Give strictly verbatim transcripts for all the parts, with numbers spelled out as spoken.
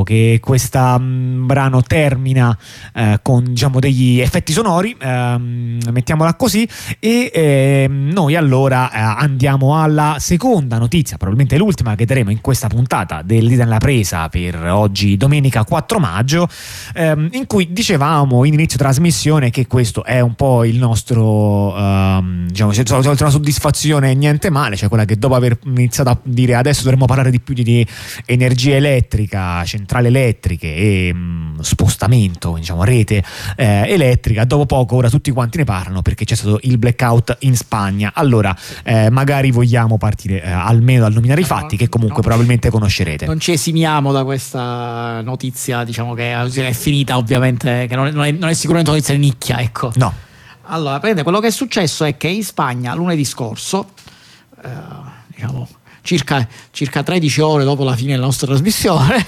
che questo brano termina eh, con, diciamo, degli effetti sonori, ehm, mettiamola così, e eh, noi allora eh, andiamo alla seconda notizia, probabilmente l'ultima che daremo in questa puntata del Dita nella Presa per oggi, domenica quattro maggio, ehm, in cui dicevamo in inizio trasmissione che questo è un po' il nostro, ehm, diciamo, c'è una soddisfazione niente male, cioè quella che dopo aver iniziato a dire adesso dovremmo parlare di più di, di energia elettrica, centrali elettriche e mh, spostamento, diciamo rete eh, elettrica, dopo poco ora tutti quanti ne parlano perché c'è stato il blackout in Spagna. Allora eh, magari vogliamo partire eh, almeno dal nominare i fatti, che comunque no, probabilmente conoscerete. Non ci esimiamo da questa notizia, diciamo che è finita, ovviamente, che non è, non è, non è sicuramente una notizia di nicchia, ecco. No. Allora, prende, quello che è successo è che in Spagna lunedì scorso, eh, diciamo circa, circa tredici ore dopo la fine della nostra trasmissione,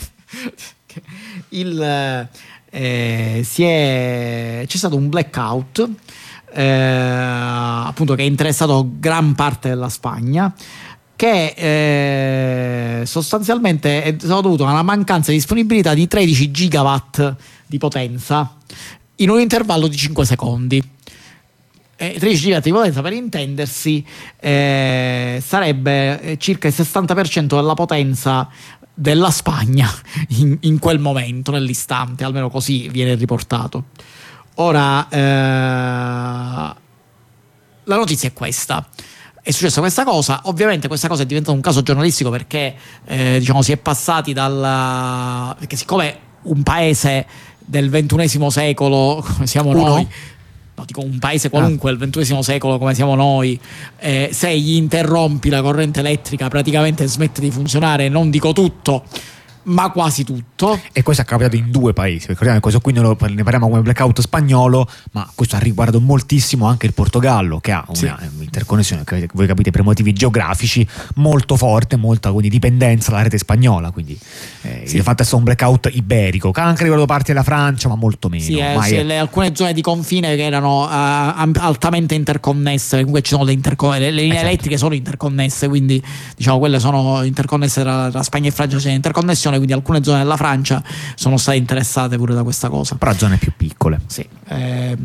il, eh, si è, c'è stato un blackout eh, appunto che ha interessato gran parte della Spagna, che eh, sostanzialmente è stato dovuto a una mancanza di disponibilità di tredici gigawatt di potenza in un intervallo di cinque secondi. Eh, tredici gigawatt di potenza, per intendersi, eh, sarebbe circa il sessanta per cento della potenza della Spagna in, in quel momento, nell'istante, almeno così viene riportato. Ora eh, la notizia è questa: è successa questa cosa. Ovviamente questa cosa è diventata un caso giornalistico perché eh, diciamo si è passati dalla, perché siccome un paese del ventunesimo secolo come siamo Uno? noi, no, dico un paese qualunque del ventunesimo secolo come siamo noi, eh, se gli interrompi la corrente elettrica praticamente smette di funzionare, non dico tutto, ma quasi tutto. E questo è capitato in due paesi, ricordiamo che questo qui ne parliamo come blackout spagnolo, ma questo ha riguardato moltissimo anche il Portogallo, che ha una sì. interconnessione, che voi capite, per motivi geografici molto forte, molta quindi dipendenza dalla rete spagnola, quindi eh, sì. di fatto è stato un blackout iberico che ha anche riguardato parti della Francia, ma molto meno. Sì, eh, sì, le, alcune zone di confine che erano uh, altamente interconnesse, comunque ci sono le, intercon- le, le linee esatto. elettriche sono interconnesse, quindi diciamo quelle sono interconnesse tra, tra Spagna e Francia, c'è interconnessione, quindi alcune zone della Francia sono state interessate pure da questa cosa, però zone più piccole. Sì. Eh,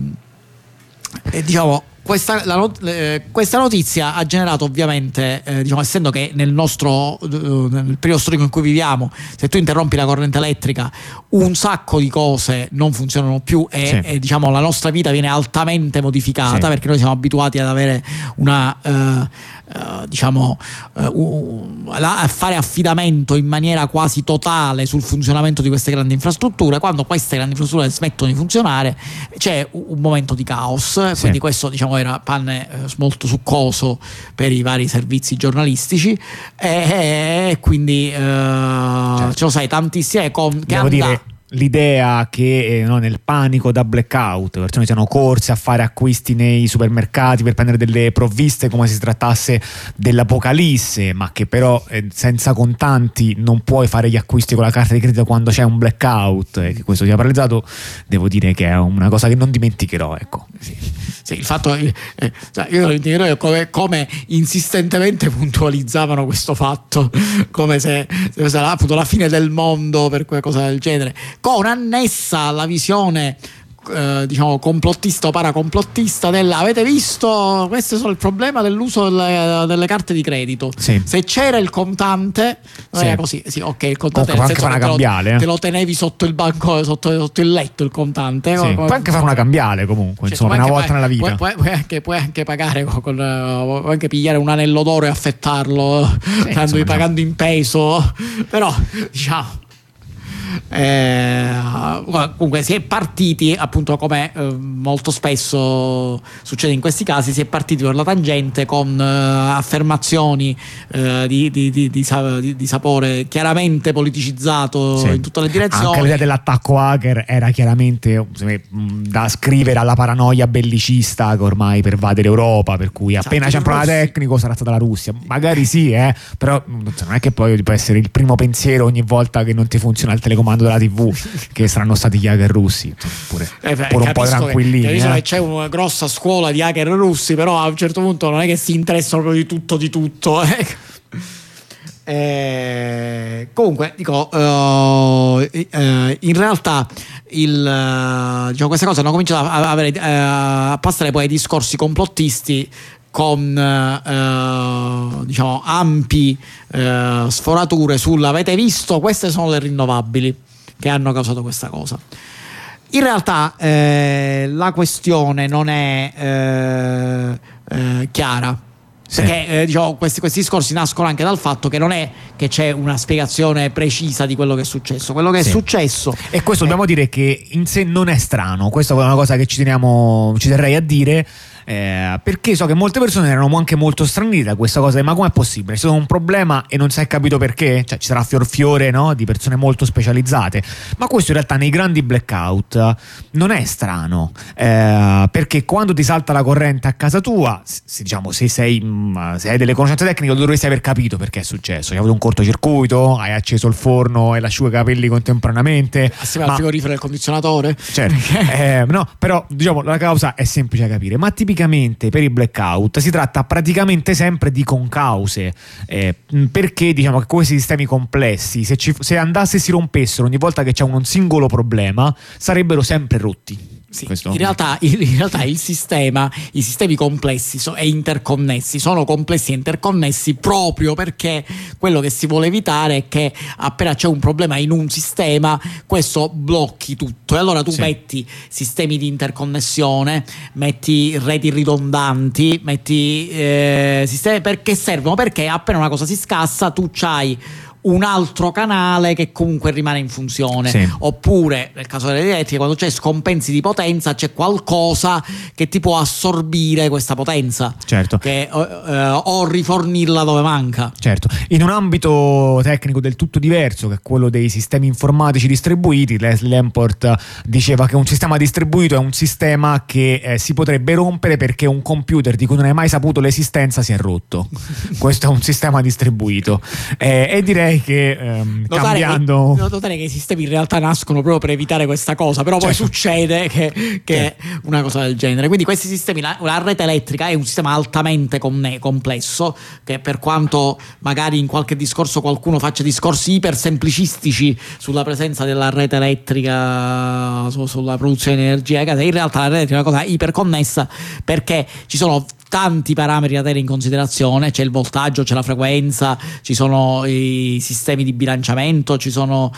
e diciamo questa, la not- eh, questa notizia ha generato ovviamente, eh, diciamo, essendo che nel nostro eh, nel periodo storico in cui viviamo, se tu interrompi la corrente elettrica un sacco di cose non funzionano più e, sì. e diciamo la nostra vita viene altamente modificata, sì. perché noi siamo abituati ad avere una eh, Uh, diciamo uh, uh, a fare affidamento in maniera quasi totale sul funzionamento di queste grandi infrastrutture. Quando queste grandi infrastrutture smettono di funzionare c'è un momento di caos, sì. quindi questo diciamo era pane uh, molto succoso per i vari servizi giornalistici e, e quindi uh, certo. ce lo sai tantissime con, che devo andà- dire l'idea che eh, no, nel panico da blackout le persone siano corse a fare acquisti nei supermercati per prendere delle provviste come se si trattasse dell'apocalisse, ma che però eh, senza contanti non puoi fare gli acquisti con la carta di credito quando c'è un blackout e che questo sia paralizzato, devo dire che è una cosa che non dimenticherò, ecco. Sì, sì, il fatto eh, cioè io non dimenticherò come, come insistentemente puntualizzavano questo fatto come se, se fosse appunto la fine del mondo per qualcosa del genere, con annessa la visione eh, diciamo complottista o paracomplottista della avete visto, questo è solo il problema dell'uso delle, delle carte di credito, sì. se c'era il contante non sì. era così, sì, ok, il contante può anche fare una cambiale, te, lo, eh. te lo tenevi sotto il banco, sotto, sotto il letto il contante, sì. come, puoi anche fare una cambiale comunque, cioè, insomma, una volta pag- nella vita puoi, puoi, puoi, anche, puoi anche pagare con, con, puoi anche pigliare un anello d'oro e affettarlo sì, insomma, pagando in peso, però diciamo Eh, comunque si è partiti appunto come eh, molto spesso succede in questi casi, si è partiti per la tangente con eh, affermazioni eh, di, di, di, di, di, di sapore chiaramente politicizzato sì. in tutte le direzioni. Anche l'idea dell'attacco hacker era chiaramente da scrivere alla paranoia bellicista che ormai pervade l'Europa, per cui esatto, appena c'è un problema tecnico sarà stata la Russia, magari sì eh, però non è che poi può essere il primo pensiero ogni volta che non ti funziona il telecomando della tivù che saranno stati gli hacker russi, pure, eh beh, pure un po' tranquillini che, eh. che c'è una grossa scuola di hacker russi, però a un certo punto non è che si interessano proprio di tutto di tutto eh. Eh, comunque dico, uh, uh, in realtà il, uh, diciamo, queste cose hanno cominciato a, avere, uh, a passare poi ai discorsi complottisti con uh, diciamo ampi uh, sforature sulla avete visto, queste sono le rinnovabili che hanno causato questa cosa. In realtà eh, la questione non è eh, eh, chiara. Sì. Perché eh, diciamo, questi, questi discorsi nascono anche dal fatto che non è che c'è una spiegazione precisa di quello che è successo. Quello che sì. è successo, e questo è... dobbiamo dire che in sé non è strano. Questa è una cosa che ci teniamo, ci terrei a dire. Eh, perché so che molte persone erano anche molto stranite da questa cosa, ma com'è possibile? C'è un problema e non si è capito perché? Cioè ci sarà fior fiore, no? Di persone molto specializzate, ma questo in realtà nei grandi blackout non è strano, eh, perché quando ti salta la corrente a casa tua, se, diciamo, se sei se hai delle conoscenze tecniche lo dovresti aver capito perché è successo. Hai avuto un cortocircuito, hai acceso il forno e l'asciugacapelli contemporaneamente assieme al frigorifero e al condizionatore, certo. eh, no, però diciamo la causa è semplice da capire, ma tipicamente per i blackout si tratta praticamente sempre di concause, eh, perché diciamo che questi sistemi complessi, se, ci, se andasse e si rompessero ogni volta che c'è un singolo problema, sarebbero sempre rotti. Sì, in, realtà, in realtà il sistema, i sistemi complessi so, e interconnessi sono complessi e interconnessi proprio perché quello che si vuole evitare è che appena c'è un problema in un sistema questo blocchi tutto, e allora tu sì. metti sistemi di interconnessione, metti reti ridondanti, metti eh, sistemi perché servono, perché appena una cosa si scassa tu c'hai un altro canale che comunque rimane in funzione, sì. oppure nel caso delle elettriche quando c'è scompensi di potenza c'è qualcosa che ti può assorbire questa potenza, certo. che, eh, o rifornirla dove manca, certo. In un ambito tecnico del tutto diverso, che è quello dei sistemi informatici distribuiti, Leslie Lamport diceva che un sistema distribuito è un sistema che eh, si potrebbe rompere perché un computer di cui non hai mai saputo l'esistenza si è rotto. Questo è un sistema distribuito, eh, e direi che ehm, notare cambiando che, notare che i sistemi in realtà nascono proprio per evitare questa cosa, però certo. poi succede che, che certo. è una cosa del genere. Quindi questi sistemi, la, la rete elettrica è un sistema altamente conne- complesso, che per quanto magari in qualche discorso qualcuno faccia discorsi iper semplicistici sulla presenza della rete elettrica, su, sulla produzione di energia, in realtà la rete elettrica è una cosa iperconnessa perché ci sono tanti parametri da tenere in considerazione, c'è il voltaggio, c'è la frequenza, ci sono i sistemi di bilanciamento, ci sono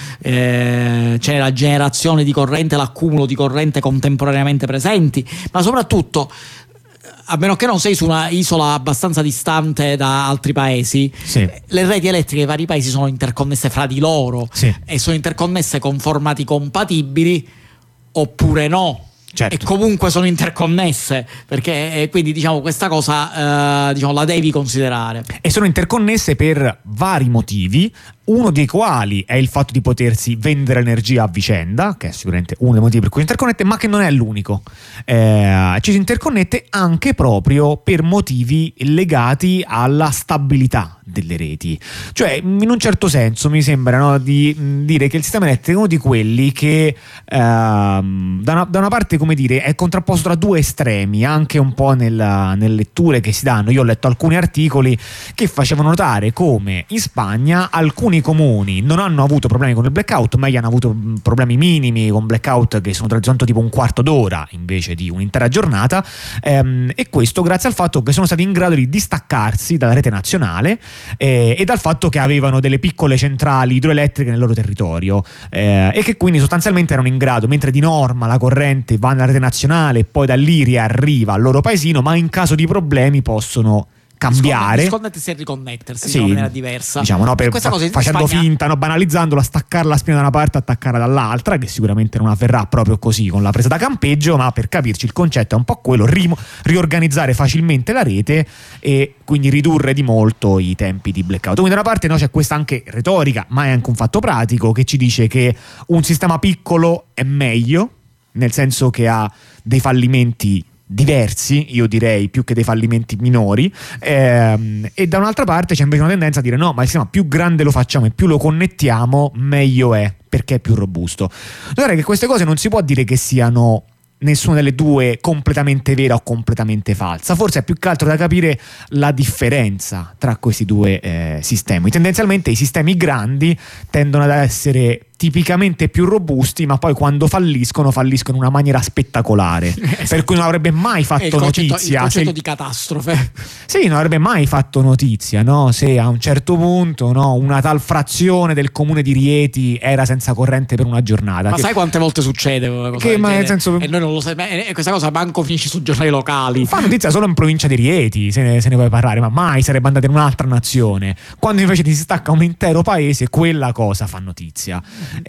eh, c'è la generazione di corrente, l'accumulo di corrente contemporaneamente presenti, ma soprattutto a meno che non sei su una isola abbastanza distante da altri paesi, sì. le reti elettriche dei vari paesi sono interconnesse fra di loro, sì. e sono interconnesse con formati compatibili oppure no. Certo. E comunque sono interconnesse, perché eh, quindi diciamo questa cosa eh, diciamo la devi considerare, e sono interconnesse per vari motivi, uno dei quali è il fatto di potersi vendere energia a vicenda, che è sicuramente uno dei motivi per cui si interconnette, ma che non è l'unico. Eh, ci si interconnette anche proprio per motivi legati alla stabilità delle reti. Cioè, in un certo senso mi sembra, no, di mh, dire che il sistema elettrico è uno di quelli che ehm, da, una, da una parte, come dire, è contrapposto tra due estremi, anche un po' nella, nelle letture che si danno. Io ho letto alcuni articoli che facevano notare come in Spagna alcuni comuni non hanno avuto problemi con il blackout, ma gli hanno avuto problemi minimi con blackout che sono soltanto tipo un quarto d'ora invece di un'intera giornata, ehm, e questo grazie al fatto che sono stati in grado di distaccarsi dalla rete nazionale eh, e dal fatto che avevano delle piccole centrali idroelettriche nel loro territorio, eh, e che quindi sostanzialmente erano in grado, mentre di norma la corrente va nella rete nazionale e poi da lì riarriva al loro paesino, ma in caso di problemi possono cambiare, disconnettersi e riconnettersi, sì, in maniera diversa, diciamo, no, per fa- facendo Spagna... finta, no, banalizzandola, staccare la spina da una parte e attaccarla dall'altra, che sicuramente non avverrà proprio così con la presa da campeggio, ma per capirci il concetto è un po' quello: ri- riorganizzare facilmente la rete e quindi ridurre di molto i tempi di blackout. Quindi da una parte, no, c'è questa anche retorica, ma è anche un fatto pratico che ci dice che un sistema piccolo è meglio, nel senso che ha dei fallimenti diversi, io direi, più che dei fallimenti minori, ehm, e da un'altra parte c'è invece una tendenza a dire no, ma il sistema più grande lo facciamo e più lo connettiamo meglio è, perché è più robusto. Guarda che queste cose non si può dire che siano nessuna delle due completamente vera o completamente falsa. Forse è più che altro da capire la differenza tra questi due eh, sistemi. Tendenzialmente i sistemi grandi tendono ad essere tipicamente più robusti, ma poi quando falliscono falliscono in una maniera spettacolare, esatto. Per cui non avrebbe mai fatto il concetto, notizia il concetto se... di catastrofe. Sì, non avrebbe mai fatto notizia, no? Se a un certo punto, no, una tal frazione del comune di Rieti era senza corrente per una giornata. Ma che... sai quante volte succede una cosa che, ma nel senso... e noi non lo sappiamo, e questa cosa manco finisce su giornali locali. Fa notizia solo in provincia di Rieti, se ne, se ne puoi parlare, ma mai sarebbe andata in un'altra nazione. Quando invece ti si stacca un intero paese, quella cosa fa notizia.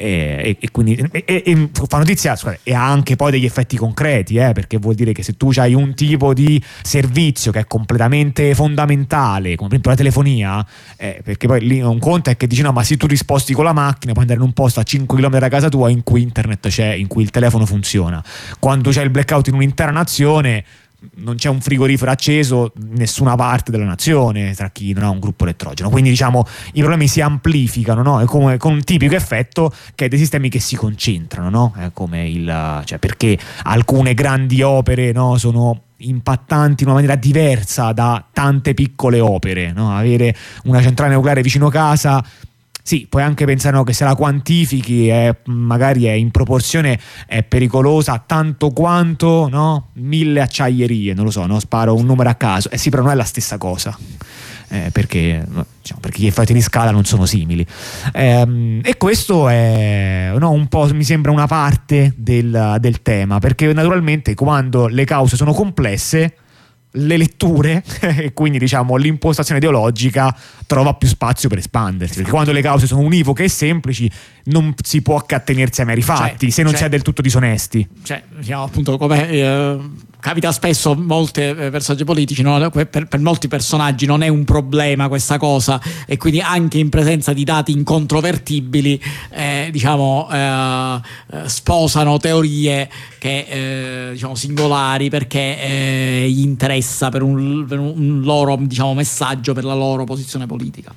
E, e quindi e, e, fa notizia, scusate, e ha anche poi degli effetti concreti, eh, perché vuol dire che se tu hai un tipo di servizio che è completamente fondamentale, come per esempio la telefonia, eh, perché poi lì un conto è che dici no, ma se tu ti sposti con la macchina puoi andare in un posto a cinque chilometri da casa tua in cui internet c'è, in cui il telefono funziona. Quando c'è il blackout in un'intera nazione non c'è un frigorifero acceso in nessuna parte della nazione tra chi non ha un gruppo elettrogeno, quindi diciamo i problemi si amplificano, no? È come con un tipico effetto che è dei sistemi che si concentrano, no? È come il, cioè perché alcune grandi opere, no, sono impattanti in una maniera diversa da tante piccole opere, no? Avere una centrale nucleare vicino casa, sì, puoi anche pensare, no, che se la quantifichi è, magari è in proporzione è pericolosa tanto quanto, no, mille acciaierie, non lo so, no, sparo un numero a caso, eh sì, però non è la stessa cosa, eh, perché, diciamo, perché gli effetti di scala non sono simili, ehm, e questo è, no, un po' mi sembra una parte del, del tema, perché naturalmente quando le cause sono complesse le letture e quindi diciamo l'impostazione ideologica trova più spazio per espandersi, perché quando le cause sono univoche e semplici non si può attenersi ai meri fatti, cioè, se non cioè, si è del tutto disonesti, cioè diciamo appunto come eh, capita spesso molte eh, personaggi politici, no? per, per molti personaggi non è un problema questa cosa, e quindi anche in presenza di dati incontrovertibili eh, diciamo eh, sposano teorie che eh, diciamo singolari perché eh, gli interessa per un, per un loro diciamo messaggio, per la loro posizione politica.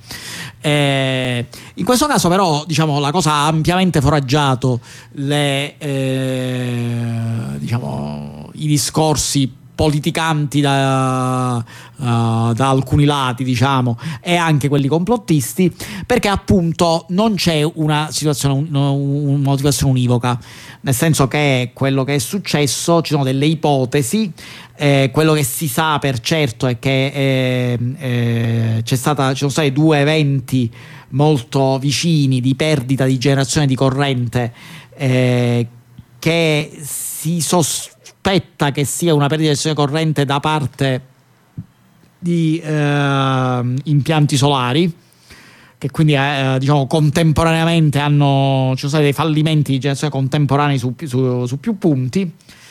Eh, in questo caso però diciamo la cosa ha ampiamente foraggiato le, eh, diciamo, i discorsi politicanti da, uh, da alcuni lati, diciamo, e anche quelli complottisti, perché appunto non c'è una situazione, una motivazione univoca, nel senso che quello che è successo, ci sono delle ipotesi. Eh, quello che si sa per certo è che eh, eh, c'è stata, ci sono stati due eventi molto vicini di perdita di generazione di corrente eh, che si sospetta che sia una perdita di generazione di corrente da parte di eh, impianti solari, che quindi eh, diciamo contemporaneamente hanno, ci sono stati dei fallimenti di generazione contemporanei su, su, su più punti.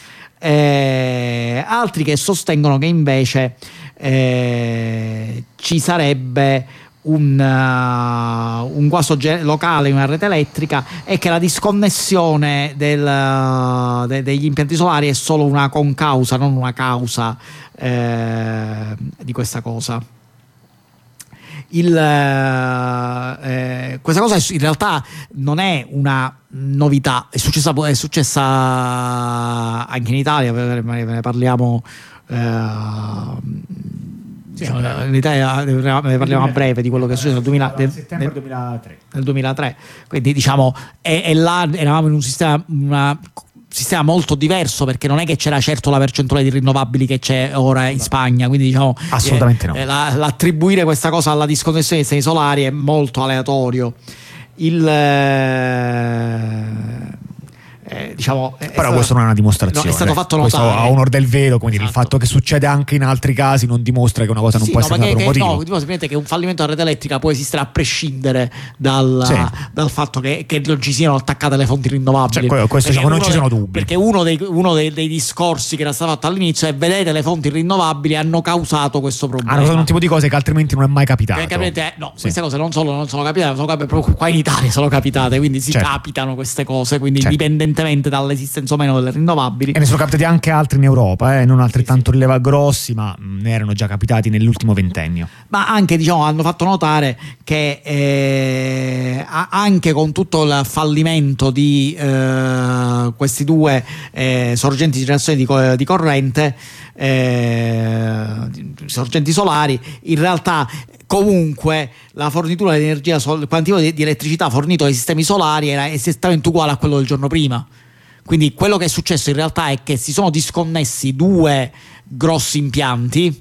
Eh, altri che sostengono che invece eh, ci sarebbe un, uh, un guasto ge- locale in una rete elettrica e che la disconnessione del, uh, de- degli impianti solari è solo una concausa, non una causa eh, di questa cosa. Il, eh, questa cosa in realtà non è una novità, è successa, è successa anche in Italia, ve ne parliamo eh, sì, in Italia ne parliamo a breve di quello che è successo nel duemila, nel, settembre duemilatré. Nel duemilatré, quindi diciamo e, e là eravamo in un sistema una sistema molto diverso, perché non è che c'era certo la percentuale di rinnovabili che c'è ora in Spagna, quindi diciamo assolutamente eh, no. La, l'attribuire questa cosa alla disconnessione dei sistemi solari è molto aleatorio. Il eh, eh, diciamo però stato, questo non è una dimostrazione, no, è stato fatto questo notare a onor del vero, quindi esatto. Il fatto che succede anche in altri casi non dimostra che una cosa non sì, può no, essere per un motivo. No, dimostra semplicemente che un fallimento della rete elettrica può esistere a prescindere dal, sì. dal fatto che, che non ci siano attaccate le fonti rinnovabili, cioè, questo diciamo, non ci sono dubbi, perché uno dei, uno dei, dei discorsi che era stato fatto all'inizio è: vedete, le fonti rinnovabili hanno causato questo problema, hanno causato un tipo di cose che altrimenti non è mai capitato. Perché, capite, no, sì. Queste cose non solo non sono capitate, sono capitate proprio qua in Italia, sono capitate, quindi si certo. capitano queste cose, quindi certo. indipendentemente dipende dall'esistenza o meno delle rinnovabili. E ne sono capitati anche altri in Europa, eh? non altrettanto sì, sì. rileva grossi, ma ne erano già capitati nell'ultimo ventennio. Ma anche, diciamo, hanno fatto notare che eh, anche con tutto il fallimento di eh, questi due eh, sorgenti di generazione di, di corrente, eh, sorgenti solari, in realtà comunque la fornitura di energia, il quantitativo di, di elettricità fornito dai sistemi solari era esattamente uguale a quello del giorno prima. Quindi quello che è successo in realtà è che si sono disconnessi due grossi impianti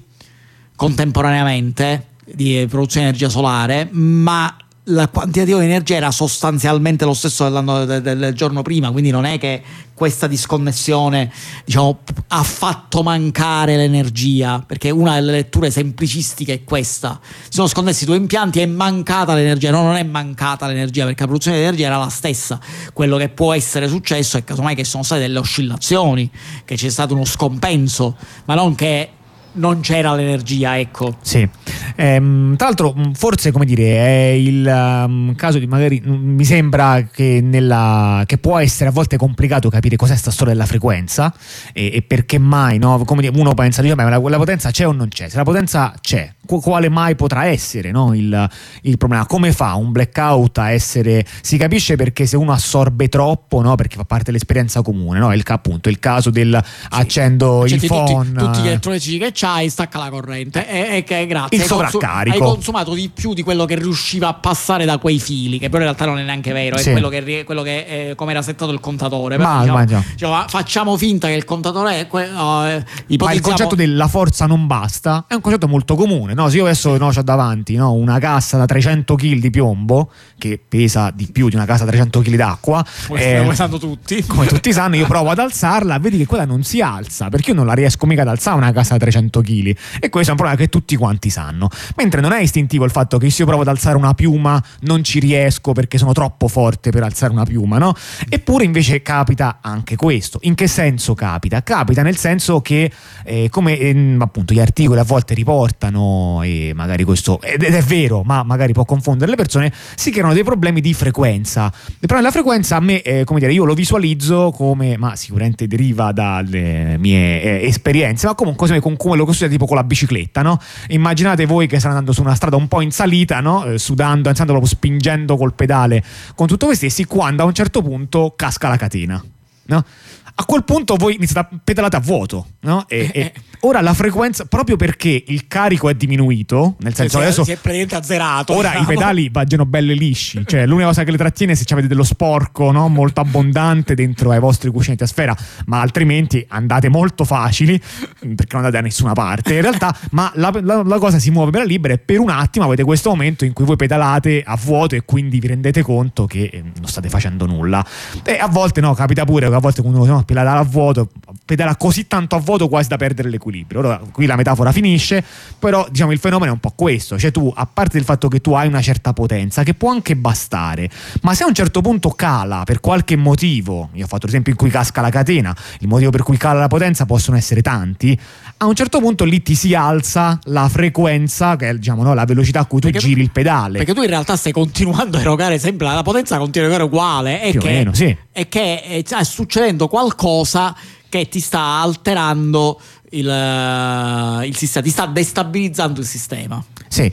contemporaneamente di produzione di energia solare, ma il quantitativo di energia era sostanzialmente lo stesso dell'anno, del, del giorno prima, quindi non è che questa disconnessione, diciamo, ha fatto mancare l'energia, perché una delle letture semplicistiche è questa: si sono sconnessi due impianti, è mancata l'energia. No, non è mancata l'energia, perché la produzione di energia era la stessa. Quello che può essere successo è casomai che sono state delle oscillazioni, che c'è stato uno scompenso, ma non che non c'era l'energia, ecco. Sì. Ehm, tra l'altro, forse, come dire, è il um, caso di magari mi sembra che nella che può essere a volte complicato capire cos'è sta storia della frequenza e, e perché mai, no? Come dire, uno pensa, dice, ma la, la potenza c'è o non c'è? Se la potenza c'è, quale mai potrà essere, no? il, il problema? Come fa un blackout a essere? Si capisce perché se uno assorbe troppo, no? Perché fa parte dell'esperienza comune, no? Il, appunto il caso del sì, accendo il phone, tutti, tutti gli elettronici che c'hai, stacca la corrente e, e che grazie il hai, sovraccarico. Consum- hai consumato di più di quello che riusciva a passare da quei fili, che però in realtà non è neanche vero, sì. è quello che, quello che eh, come era settato il contatore. Ma, diciamo, ma già. Diciamo, facciamo finta che il contatore è que- uh, ma il concetto della forza non basta è un concetto molto comune, no? Se io adesso no, c'ho davanti, no, una cassa da trecento chili di piombo che pesa di più di una cassa da trecento chili d'acqua, come, eh, sanno tutti come tutti sanno, io provo ad alzarla, vedi che quella non si alza, perché io non la riesco mica ad alzare una cassa da trecento chili, e questo è un problema che tutti quanti sanno. Mentre non è istintivo il fatto che se io provo ad alzare una piuma non ci riesco perché sono troppo forte per alzare una piuma, no? Eppure invece capita anche questo. In che senso capita? Capita nel senso che eh, come eh, appunto gli articoli a volte riportano, e magari questo ed è vero, ma magari può confondere le persone, si creano dei problemi di frequenza. Il problema della frequenza a me, eh, come dire, io lo visualizzo come, ma sicuramente deriva dalle mie eh, esperienze, ma comunque con come lo costruite tipo con la bicicletta, no? Immaginate voi che state andando su una strada un po' in salita, no? Eh, sudando, andando proprio spingendo col pedale con tutto voi stessi, quando a un certo punto casca la catena, no? A quel punto voi iniziate a pedalare a vuoto, no? E, e ora la frequenza, proprio perché il carico è diminuito, nel senso che adesso si è praticamente azzerato. Ora diciamo. I pedali vaggiano belli lisci, cioè l'unica cosa che le trattiene è se avete dello sporco, no? Molto abbondante dentro ai vostri cuscinetti a sfera, ma altrimenti andate molto facili perché non andate da nessuna parte in realtà, ma la, la, la cosa si muove bella libera e per un attimo avete questo momento in cui voi pedalate a vuoto e quindi vi rendete conto che eh, non state facendo nulla. E a volte no, capita pure che a volte quando uno pedala a vuoto, pedala così tanto a vuoto quasi da perdere l'equilibrio. Allora qui la metafora finisce, però diciamo il fenomeno è un po' questo, cioè tu, a parte il fatto che tu hai una certa potenza che può anche bastare, ma se a un certo punto cala per qualche motivo, io ho fatto l'esempio in cui casca la catena, il motivo per cui cala la potenza possono essere tanti, a un certo punto lì ti si alza la frequenza, che è diciamo no, la velocità a cui tu perché giri il pedale, perché tu in realtà stai continuando a erogare sempre la potenza, continua a erogare uguale, e più che, o meno, sì. e che è, sta succedendo qualcosa che ti sta alterando il, il sistema, ti sta destabilizzando il sistema. Sì,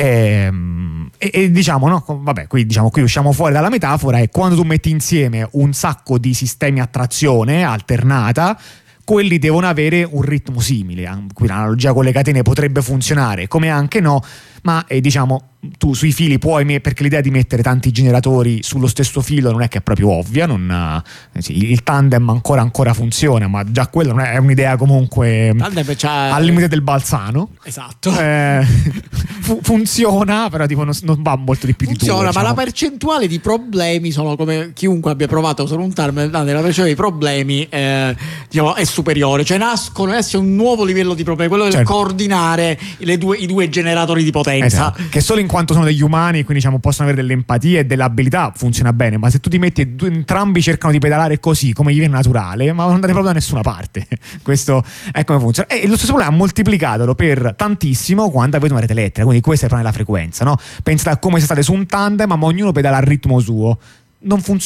ehm, e, e diciamo, no, vabbè, qui, diciamo, qui usciamo fuori dalla metafora, e quando tu metti insieme un sacco di sistemi a trazione alternata, quelli devono avere un ritmo simile. Qui l'analogia con le catene potrebbe funzionare, come anche no, ma eh, diciamo tu sui fili puoi, me- perché l'idea di mettere tanti generatori sullo stesso filo non è che è proprio ovvia, non, eh, sì, il tandem ancora ancora funziona, ma già quello non è, è un'idea comunque al limite del balzano. Esatto. Eh, fu- funziona, però tipo non, non va molto di più funziona, di due. Funziona, ma diciamo. La percentuale di problemi sono, come chiunque abbia provato a usare un termine, la percentuale di problemi eh, diciamo, è superiore, cioè nascono adesso un nuovo livello di problemi, quello del certo. coordinare le due, i due generatori di potenza. Esatto. Che solo in quanto sono degli umani, quindi diciamo possono avere delle empatie e delle abilità, funziona bene, ma se tu ti metti e due, entrambi cercano di pedalare così come gli viene naturale, ma non andate proprio da nessuna parte. Questo è come funziona. E lo stesso problema moltiplicatelo per tantissimo quando avete una rete elettrica, quindi questo è il problema della frequenza, no? Pensate a come se state su un tandem ma ognuno pedala al ritmo suo, non funziona.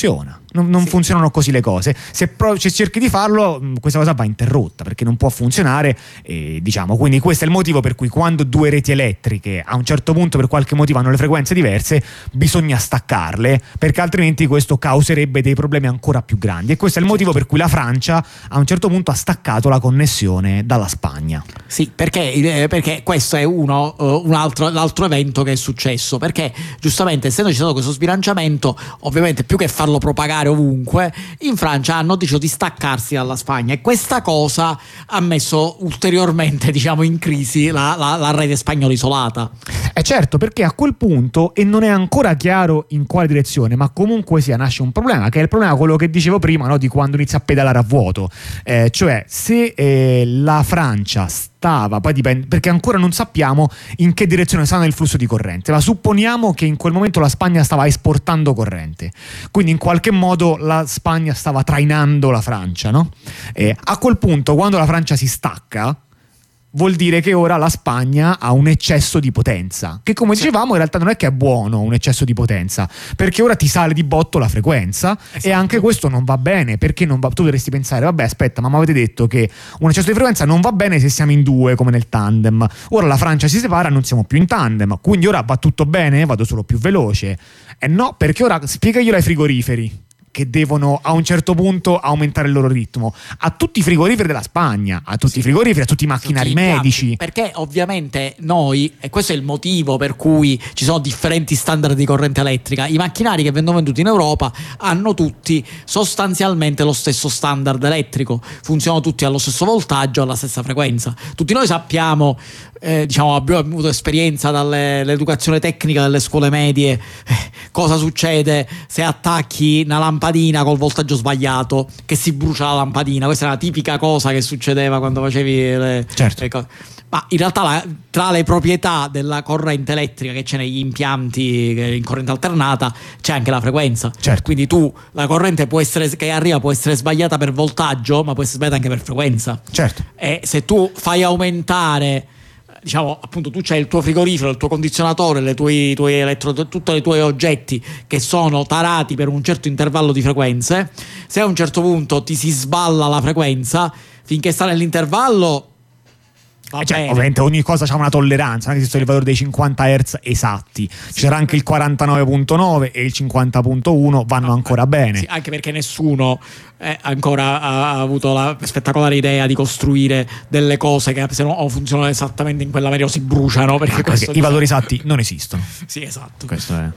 non, non sì. funzionano così le cose. Se, pro- se cerchi di farlo, questa cosa va interrotta perché non può funzionare, e, diciamo, quindi questo è il motivo per cui quando due reti elettriche a un certo punto per qualche motivo hanno le frequenze diverse bisogna staccarle, perché altrimenti questo causerebbe dei problemi ancora più grandi, e questo è il motivo per cui la Francia a un certo punto ha staccato la connessione dalla Spagna. Sì, perché, perché questo è uno uh, un altro l'altro evento che è successo, perché giustamente essendo ci stato questo sbilanciamento, ovviamente più che farlo propagare ovunque, in Francia hanno deciso di staccarsi dalla Spagna, e questa cosa ha messo ulteriormente, diciamo, in crisi la, la, la rete spagnola isolata. Eh certo, perché a quel punto, e non è ancora chiaro in quale direzione, ma comunque sia, nasce un problema, che è il problema quello che dicevo prima, no, di quando inizia a pedalare a vuoto, eh, cioè se eh, la Francia stava, poi dipende, perché ancora non sappiamo in che direzione sta nel flusso di corrente, ma supponiamo che in quel momento la Spagna stava esportando corrente, quindi in qualche modo la Spagna stava trainando la Francia, no? Eh, a quel punto, quando la Francia si stacca, vuol dire che ora la Spagna ha un eccesso di potenza, che come dicevamo in realtà non è che è buono un eccesso di potenza, perché ora ti sale di botto la frequenza, esatto. E anche questo non va bene, perché non va, tu dovresti pensare, vabbè aspetta, ma mi avete detto che un eccesso di frequenza non va bene se siamo in due come nel tandem, ora la Francia si separa, non siamo più in tandem, quindi ora va tutto bene, vado solo più veloce. E no, perché ora spiegaglielo ai frigoriferi che devono a un certo punto aumentare il loro ritmo, a tutti i frigoriferi della Spagna, a tutti sì. i frigoriferi, a tutti i macchinari tutti medici, perché ovviamente noi, e questo è il motivo per cui ci sono differenti standard di corrente elettrica, i macchinari che vengono venduti in Europa hanno tutti sostanzialmente lo stesso standard elettrico, funzionano tutti allo stesso voltaggio, alla stessa frequenza. Tutti noi sappiamo, eh, diciamo, abbiamo avuto esperienza dall'educazione tecnica delle scuole medie, eh, cosa succede se attacchi una lampadina col voltaggio sbagliato, che si brucia la lampadina. Questa è una tipica cosa che succedeva quando facevi le, certo. le cose. Ma in realtà la, tra le proprietà della corrente elettrica che c'è negli impianti in corrente alternata c'è anche la frequenza, certo. Quindi tu, la corrente può essere, che arriva può essere sbagliata per voltaggio, ma può essere sbagliata anche per frequenza, certo. E se tu fai aumentare, diciamo, appunto, tu c'hai il tuo frigorifero, il tuo condizionatore, le tue, i tuoi elettro, tutti i tuoi oggetti che sono tarati per un certo intervallo di frequenze, se a un certo punto ti si sballa la frequenza, finché sta nell'intervallo va cioè, bene. ovviamente ogni cosa ha una tolleranza, non è che esiste il valore dei cinquanta hertz esatti, sì. C'era anche il quarantanove virgola nove e il cinquanta virgola uno vanno no, ancora bene, sì, anche perché nessuno eh, ancora ha, ha avuto la spettacolare idea di costruire delle cose che se no funzionano esattamente in quella maniera o si bruciano, perché, perché i valori esatti non esistono. Sì, esatto. Questo è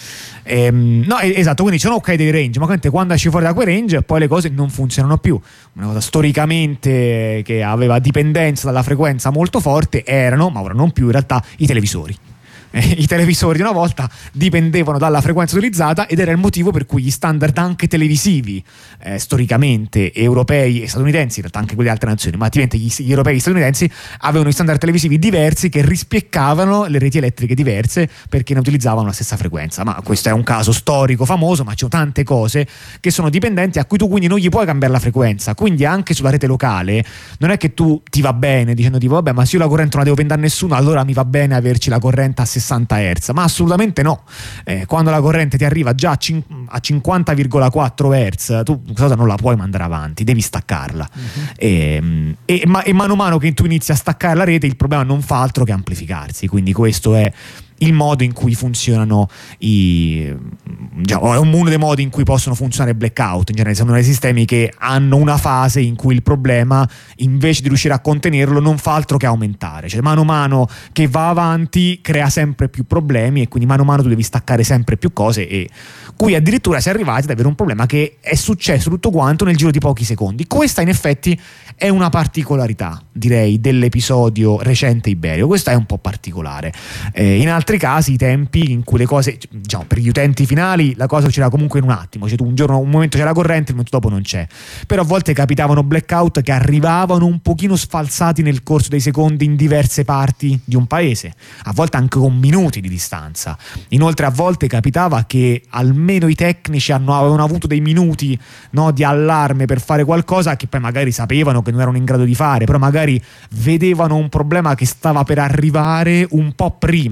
Ehm, no, esatto, quindi sono ok dei range, ma quando esci fuori da quei range poi le cose non funzionano più. Una cosa storicamente che aveva dipendenza dalla frequenza molto forte erano, ma ora non più in realtà, i televisori. I televisori di una volta dipendevano dalla frequenza utilizzata ed era il motivo per cui gli standard anche televisivi eh, storicamente europei e statunitensi, in realtà anche quelli di altre nazioni, ma attivamente gli, gli europei e statunitensi avevano i standard televisivi diversi che rispieccavano le reti elettriche diverse perché ne utilizzavano la stessa frequenza. Ma questo è un caso storico famoso, ma ci sono tante cose che sono dipendenti a cui tu quindi non gli puoi cambiare la frequenza, quindi anche sulla rete locale non è che tu ti va bene dicendo tipo vabbè, ma se io la corrente non la devo vendere a nessuno allora mi va bene averci la corrente a sessanta hertz, ma assolutamente no. Eh, quando la corrente ti arriva già a, cin- a cinquanta virgola quattro hertz, tu cosa non la puoi mandare avanti, devi staccarla. Uh-huh. E, e, ma, e mano a mano che tu inizi a staccare la rete, il problema non fa altro che amplificarsi. Quindi questo è il modo in cui funzionano i diciamo, è uno dei modi in cui possono funzionare blackout. In genere sono dei sistemi che hanno una fase in cui il problema, invece di riuscire a contenerlo, non fa altro che aumentare, cioè mano a mano che va avanti crea sempre più problemi e quindi mano a mano tu devi staccare sempre più cose, e qui addirittura si è arrivati ad avere un problema che è successo tutto quanto nel giro di pochi secondi. Questa in effetti è una particolarità, direi, dell'episodio recente Iberio. Questa è un po' particolare. Eh, in altri casi i tempi in cui le cose, diciamo, per gli utenti finali la cosa c'era comunque in un attimo, cioè tu un giorno, un momento c'è la corrente, il momento dopo non c'è, però a volte capitavano blackout che arrivavano un pochino sfalsati nel corso dei secondi in diverse parti di un paese, a volte anche con minuti di distanza. Inoltre a volte capitava che almeno i tecnici hanno, avevano avuto dei minuti, no, di allarme per fare qualcosa che poi magari sapevano che non erano in grado di fare, però magari vedevano un problema che stava per arrivare un po' prima che il problema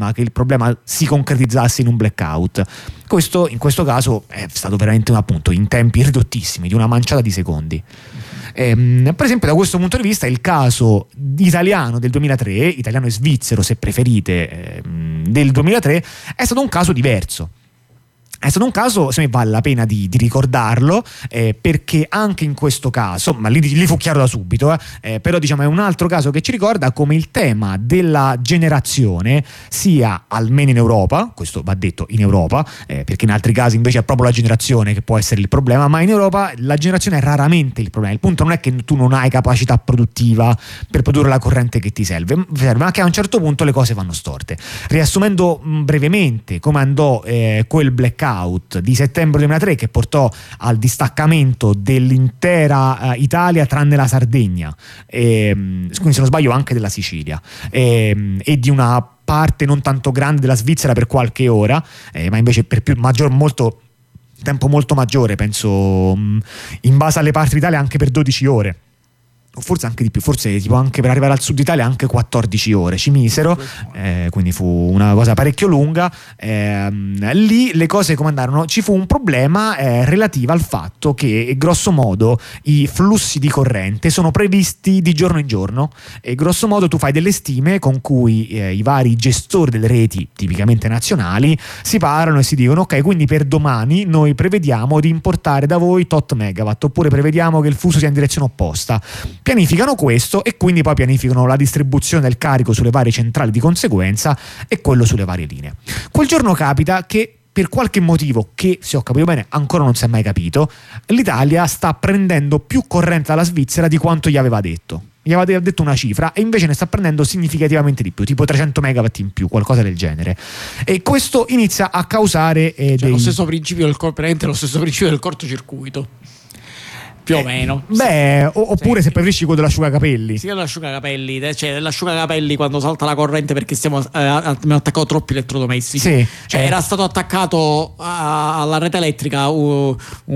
problema si concretizzasse in un blackout. Questo in questo caso è stato veramente un appunto in tempi ridottissimi, di una manciata di secondi. Ehm, per esempio, da questo punto di vista, il caso italiano del duemilatré, italiano e svizzero se preferite, ehm, del duemilatré, è stato un caso diverso. È stato un caso, se mi vale la pena di, di ricordarlo, eh, perché anche in questo caso, ma lì, lì fu chiaro da subito, eh, eh, però diciamo è un altro caso che ci ricorda come il tema della generazione sia, almeno in Europa, questo va detto in Europa, eh, perché in altri casi invece è proprio la generazione che può essere il problema, ma in Europa la generazione è raramente il problema. Il punto non è che tu non hai capacità produttiva per produrre la corrente che ti serve, ma che a un certo punto le cose vanno storte. Riassumendo mh, brevemente come andò eh, quel blackout di settembre duemilatré che portò al distaccamento dell'intera uh, Italia tranne la Sardegna, e, quindi se non sbaglio anche della Sicilia, e, e di una parte non tanto grande della Svizzera per qualche ora, eh, ma invece per più maggior molto tempo molto maggiore, penso mh, in base alle parti d'Italia anche per dodici ore. Forse anche di più, forse tipo anche per arrivare al sud Italia anche quattordici ore ci misero, eh, quindi fu una cosa parecchio lunga. Eh, lì le cose come andarono? Ci fu un problema eh, relativo al fatto che grosso modo i flussi di corrente sono previsti di giorno in giorno, e grosso modo tu fai delle stime con cui eh, i vari gestori delle reti tipicamente nazionali si parlano e si dicono: ok, quindi per domani noi prevediamo di importare da voi tot megawatt, oppure prevediamo che il flusso sia in direzione opposta. Pianificano questo e quindi poi pianificano la distribuzione del carico sulle varie centrali di conseguenza e quello sulle varie linee. Quel giorno capita che per qualche motivo che, se ho capito bene, ancora non si è mai capito, l'Italia sta prendendo più corrente dalla Svizzera di quanto gli aveva detto. Gli aveva detto una cifra e invece ne sta prendendo significativamente di più, tipo trecento megawatt in più, qualcosa del genere. E questo inizia a causare eh, cioè, dei... lo stesso principio del cor- lo stesso principio del cortocircuito. Più o meno. Beh, sì. Oppure sì, se preferisci quello dell'asciugacapelli. Sì, dell'asciugacapelli, cioè dell'asciugacapelli quando salta la corrente perché stiamo eh, abbiamo attaccato troppi elettrodomestici. Sì, cioè eh. era stato attaccato a, alla rete elettrica uh,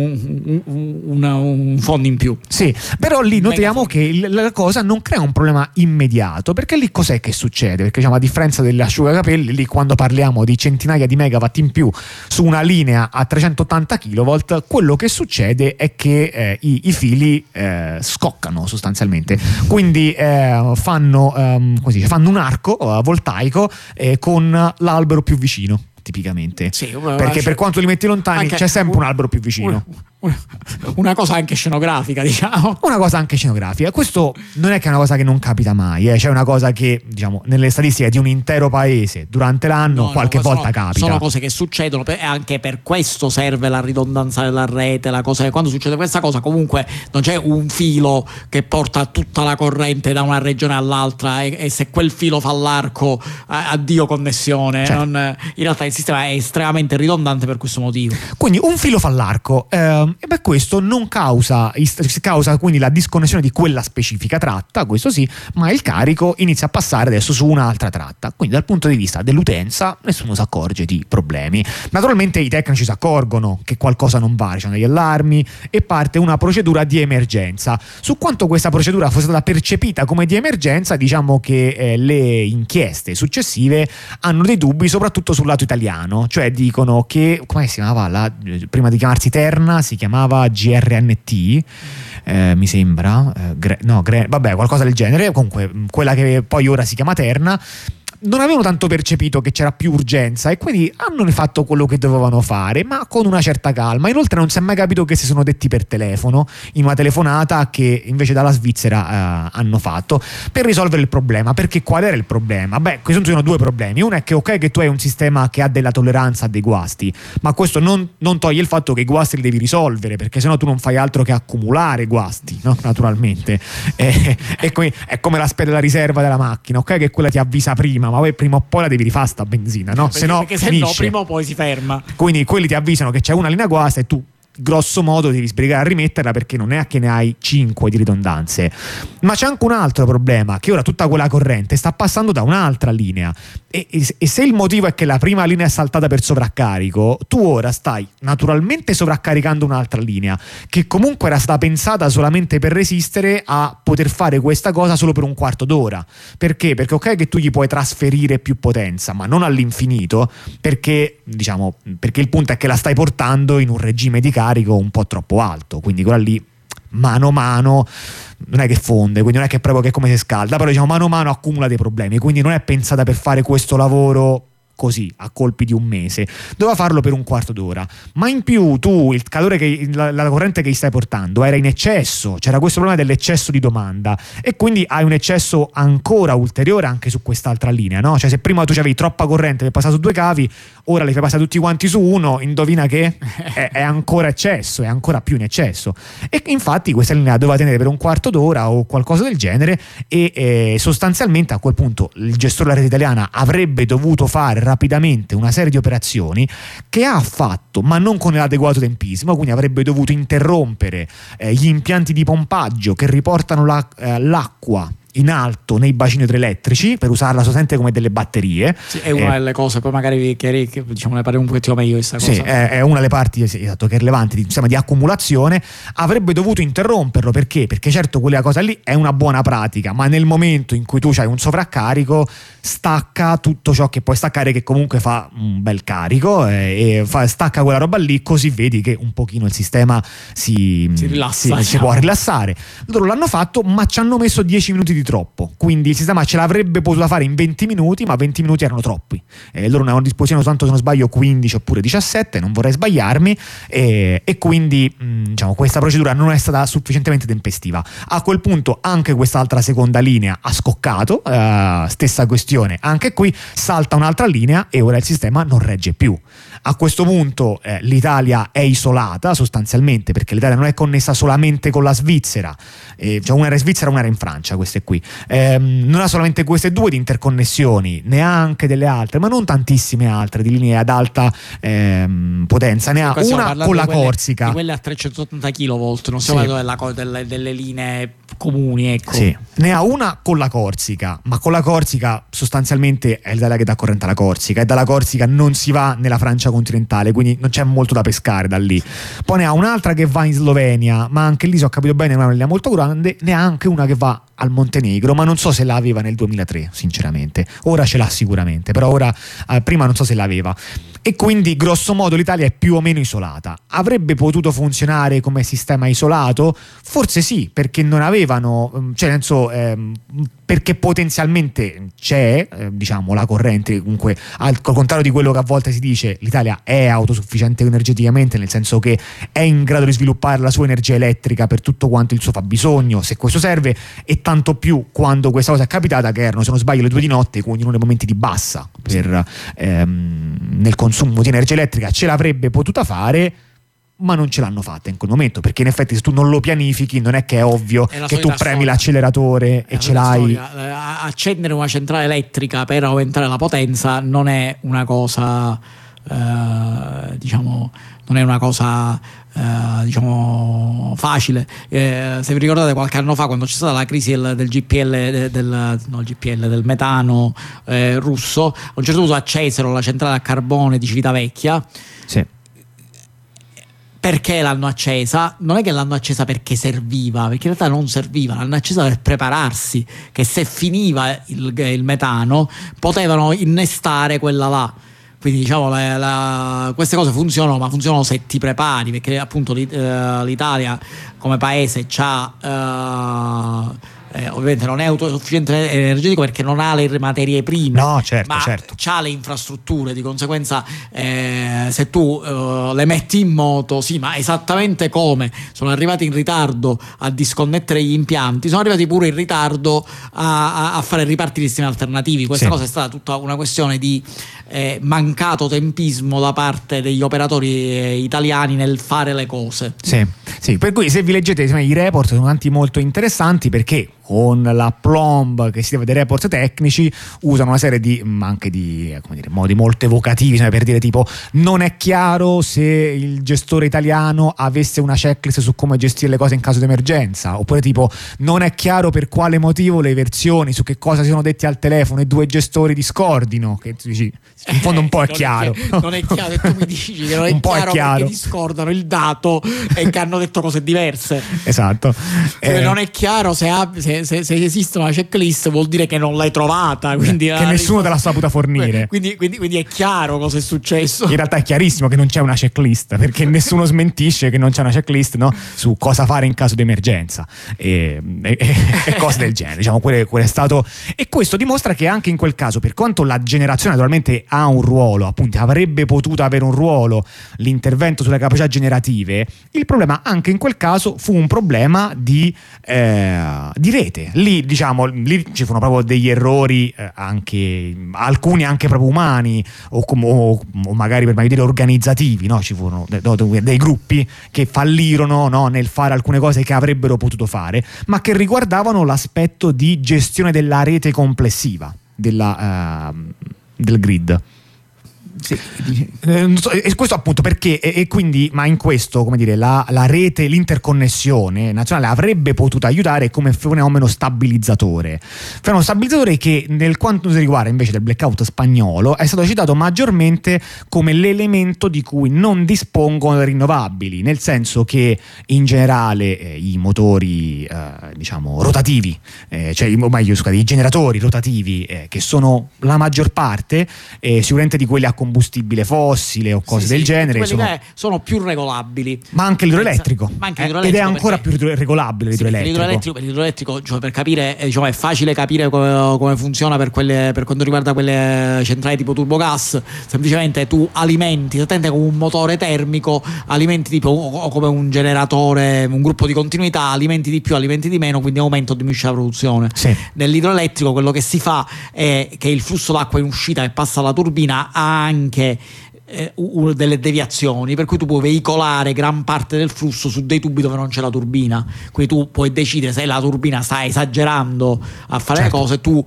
un, un, una, un fondo in più. Sì, però lì notiamo che il, la cosa non crea un problema immediato, perché lì cos'è che succede? Perché diciamo, a differenza dell'asciugacapelli, lì quando parliamo di centinaia di megawatt in più su una linea a trecentottanta chilovolt, quello che succede è che eh, i i fili eh, scoccano sostanzialmente, quindi eh, fanno, um, come si dice, fanno un arco uh, voltaico eh, con l'albero più vicino. Tipicamente, sì, perché per quanto li metti lontani c'è sempre un, un albero più vicino. Una, una cosa anche scenografica, diciamo. Una cosa anche scenografica. Questo non è che è una cosa che non capita mai, eh. C'è una cosa che, diciamo, nelle statistiche di un intero paese durante l'anno no, qualche no, volta sono, capita. Sono cose che succedono e anche per questo serve la ridondanza della rete. La cosa che quando succede questa cosa, comunque non c'è un filo che porta tutta la corrente da una regione all'altra, e, e se quel filo fa l'arco, addio connessione. Certo. Non, in realtà il sistema è estremamente ridondante per questo motivo. Quindi un filo fa l'arco, eh, e beh, questo non causa, causa quindi la disconnessione di quella specifica tratta, questo sì, ma il carico inizia a passare adesso su un'altra tratta. Quindi dal punto di vista dell'utenza nessuno si accorge di problemi. Naturalmente i tecnici si accorgono che qualcosa non va, ci sono degli allarmi e parte una procedura di emergenza. Su quanto questa procedura fosse stata percepita come di emergenza, diciamo che eh, le inchieste successive hanno dei dubbi soprattutto sul lato italiano, cioè dicono che, come si chiamava la, prima di chiamarsi Terna si chiamava G R N T, eh, mi sembra eh, Gre- no, Gre- vabbè, qualcosa del genere, comunque quella che poi ora si chiama Terna, non avevano tanto percepito che c'era più urgenza e quindi hanno fatto quello che dovevano fare, ma con una certa calma. Inoltre non si è mai capito che si sono detti per telefono in una telefonata che invece dalla Svizzera eh, hanno fatto per risolvere il problema. Perché qual era il problema? Beh, questi sono due problemi. Uno è che ok che tu hai un sistema che ha della tolleranza a dei guasti, ma questo non, non toglie il fatto che i guasti li devi risolvere, perché sennò tu non fai altro che accumulare guasti, no? Naturalmente e, e qui è come la spesa della riserva della macchina, ok che quella ti avvisa prima, ma poi prima o poi la devi rifare sta benzina, no? Perché, se no perché se no prima o poi si ferma. Quindi quelli ti avvisano che c'è una linea guasta e tu grosso modo devi sbrigare a rimetterla, perché non è che ne hai cinque di ridondanze. Ma c'è anche un altro problema, che ora tutta quella corrente sta passando da un'altra linea E, e se il motivo è che la prima linea è saltata per sovraccarico, tu ora stai naturalmente sovraccaricando un'altra linea che comunque era stata pensata solamente per resistere a poter fare questa cosa solo per un quarto d'ora. Perché? Perché ok che tu gli puoi trasferire più potenza, ma non all'infinito, perché diciamo perché il punto è che la stai portando in un regime di carico un po' troppo alto, quindi quella lì mano a mano non è che fonde, quindi non è che proprio che è come si scalda, però diciamo mano a mano accumula dei problemi, quindi non è pensata per fare questo lavoro così a colpi di un mese, doveva farlo per un quarto d'ora, ma in più tu il calore che la, la corrente che gli stai portando era in eccesso, c'era questo problema dell'eccesso di domanda e quindi hai un eccesso ancora ulteriore anche su quest'altra linea, no? Cioè se prima tu avevi troppa corrente per passare su due cavi, ora li fai passare tutti quanti su uno, indovina che è, è ancora eccesso, è ancora più in eccesso, e infatti questa linea doveva tenere per un quarto d'ora o qualcosa del genere e eh, sostanzialmente a quel punto il gestore della rete italiana avrebbe dovuto fare rapidamente una serie di operazioni che ha fatto, ma non con l'adeguato tempismo, quindi avrebbe dovuto interrompere eh, gli impianti di pompaggio che riportano la, eh, l'acqua in alto nei bacini idroelettrici per usarla solamente come delle batterie. Sì, è una eh, delle cose, poi magari che, che diciamo ne parliamo un pochettino meglio questa cosa. Sì, è, è una delle parti esatto, che è rilevante di, insomma, di accumulazione. Avrebbe dovuto interromperlo perché? Perché certo quella cosa lì è una buona pratica, ma nel momento in cui tu hai un sovraccarico stacca tutto ciò che puoi staccare, che comunque fa un bel carico eh, e fa, stacca quella roba lì, così vedi che un pochino il sistema si, si rilassa, si, si può rilassare. Loro l'hanno fatto, ma ci hanno messo dieci minuti di troppo, quindi il sistema ce l'avrebbe potuto fare in venti minuti, ma venti minuti erano troppi e loro ne avevano a disposizione soltanto, se non sbaglio, quindici oppure diciassette, non vorrei sbagliarmi, e, e quindi mh, diciamo questa procedura non è stata sufficientemente tempestiva. A quel punto anche quest'altra seconda linea ha scoccato, eh, stessa questione, anche qui salta un'altra linea e ora il sistema non regge più. A questo punto eh, l'Italia è isolata sostanzialmente, perché l'Italia non è connessa solamente con la Svizzera, eh, cioè una era in Svizzera, una era in Francia, queste qui. Eh, non ha solamente queste due di interconnessioni, neanche delle altre, ma non tantissime altre di linee ad alta ehm, potenza, ne ha una con la quelle, Corsica. Di quelle a trecentottanta chilovolt, non stiamo parlando della, delle, delle linee comuni, ecco. Sì, ne ha una con la Corsica, ma con la Corsica sostanzialmente è l'Italia che dà corrente alla Corsica e dalla Corsica non si va nella Francia continentale, quindi non c'è molto da pescare da lì. Poi ne ha un'altra che va in Slovenia, ma anche lì, se ho capito bene, è una linea molto grande. Ne ha anche una che va al Montenegro, ma non so se l'aveva nel duemilatré, sinceramente. Ora ce l'ha sicuramente, però ora eh, prima non so se l'aveva. E quindi grosso modo l'Italia è più o meno isolata. Avrebbe potuto funzionare come sistema isolato? Forse sì, perché non avevano, cioè nel senso, ehm, perché potenzialmente c'è, eh, diciamo, la corrente, comunque al contrario di quello che a volte si dice, l'Italia è autosufficiente energeticamente, nel senso che è in grado di sviluppare la sua energia elettrica per tutto quanto il suo fabbisogno, se questo serve, e tanto più quando questa cosa è capitata, che erano, se non sbaglio, le due di notte, quindi uno dei momenti di bassa per, ehm, nel consumo di energia elettrica. Ce l'avrebbe potuta fare, ma non ce l'hanno fatta in quel momento, perché in effetti se tu non lo pianifichi non è che è ovvio è che tu premi storia. l'acceleratore è e ce l'hai. Storia. Accendere una centrale elettrica per aumentare la potenza non è una cosa eh, diciamo non è una cosa eh, diciamo facile. Eh, se vi ricordate, qualche anno fa, quando c'è stata la crisi del, del G P L del, del, no, G P L del metano eh, russo, a un certo punto accesero la centrale a carbone di Civitavecchia. Sì. Perché l'hanno accesa? Non è che l'hanno accesa perché serviva, perché in realtà non serviva, l'hanno accesa per prepararsi, che se finiva il, il metano potevano innestare quella là. Quindi diciamo la, la, queste cose funzionano, ma funzionano se ti prepari, perché appunto l'Italia come paese c'ha uh, Eh, ovviamente non è autosufficiente energetico perché non ha le materie prime, no, certo, ma certo. c'ha le infrastrutture, di conseguenza eh, se tu eh, le metti in moto, sì, ma esattamente come sono arrivati in ritardo a disconnettere gli impianti, sono arrivati pure in ritardo a, a, a fare ripartire sistemi alternativi. Questa sì. cosa è stata tutta una questione di eh, mancato tempismo da parte degli operatori eh, italiani nel fare le cose. Sì, sì, per cui se vi leggete insomma, i report sono tanti molto interessanti, perché con la plomb che si deve dei report tecnici, usano una serie di anche di come dire, modi molto evocativi, per dire tipo non è chiaro se il gestore italiano avesse una checklist su come gestire le cose in caso di emergenza, oppure tipo non è chiaro per quale motivo le versioni su che cosa siano detti al telefono e due gestori discordino, che tu dici in fondo un po' è non chiaro. È, non è chiaro, e tu mi dici che non è, un po' chiaro, è chiaro perché discordano il dato e che hanno detto cose diverse. Esatto. Cioè, eh, non è chiaro se, ha, se, se, se esiste una checklist, vuol dire che non l'hai trovata, quindi che nessuno te l'ha saputa fornire. Quindi, quindi, quindi è chiaro cosa è successo. In realtà è chiarissimo che non c'è una checklist, perché nessuno smentisce che non c'è una checklist, no? Su cosa fare in caso di emergenza e, e, e cose del genere, diciamo, quello, quello è stato. E questo dimostra che anche in quel caso, per quanto la generazione naturalmente ha un ruolo, appunto avrebbe potuto avere un ruolo l'intervento sulle capacità generative, il problema anche in quel caso fu un problema di, eh, di rete. Lì diciamo lì ci furono proprio degli errori, eh, anche alcuni anche proprio umani o, o, o magari per meglio dire organizzativi, no? Ci furono dei, dei gruppi che fallirono, no? Nel fare alcune cose che avrebbero potuto fare, ma che riguardavano l'aspetto di gestione della rete complessiva della, uh, del grid. Sì. Eh, e questo appunto perché e, e quindi ma in questo come dire la, la rete, l'interconnessione nazionale avrebbe potuto aiutare come fenomeno stabilizzatore fenomeno stabilizzatore che nel quanto si riguarda invece del blackout spagnolo è stato citato maggiormente come l'elemento di cui non dispongono le rinnovabili, nel senso che in generale eh, i motori eh, diciamo rotativi eh, cioè o meglio scusate, i generatori rotativi eh, che sono la maggior parte eh, sicuramente di quelli a combustibile fossile o cose sì, del sì, genere sono, sono, sono più regolabili, ma anche l'idroelettrico, ma anche eh, l'idroelettrico ed è ancora più regolabile sì, l'idroelettrico. l'idroelettrico, l'idroelettrico cioè, per capire eh, diciamo, è facile capire come, come funziona per, quelle, per quanto riguarda quelle centrali tipo turbogas. Semplicemente tu alimenti esattamente come un motore termico, alimenti tipo o come un generatore, un gruppo di continuità, alimenti di più, alimenti di meno, quindi aumenta o diminuisce la produzione. Sì. Nell'idroelettrico quello che si fa è che il flusso d'acqua in uscita che passa alla turbina ha anche eh, delle deviazioni, per cui tu puoi veicolare gran parte del flusso su dei tubi dove non c'è la turbina, quindi tu puoi decidere se la turbina sta esagerando a fare certo. le cose, tu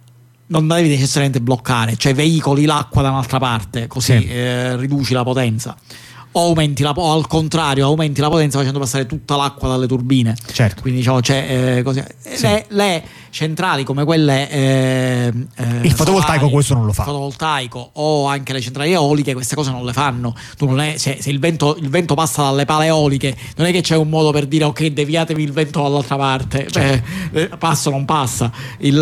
non devi necessariamente bloccare, cioè veicoli l'acqua da un'altra parte, così sì. eh, riduci la potenza. O aumenti la, o al contrario aumenti la potenza facendo passare tutta l'acqua dalle turbine. Certo. Quindi diciamo c'è eh, così. Sì. Le, le centrali come quelle eh, eh, il fotovoltaico solari, questo non lo fa. Il fotovoltaico o anche le centrali eoliche queste cose non le fanno. Tu non è, se, se il, vento, il vento passa dalle pale eoliche, non è che c'è un modo per dire ok deviatevi il vento dall'altra parte. Certo. Beh, passa o non passa. Il,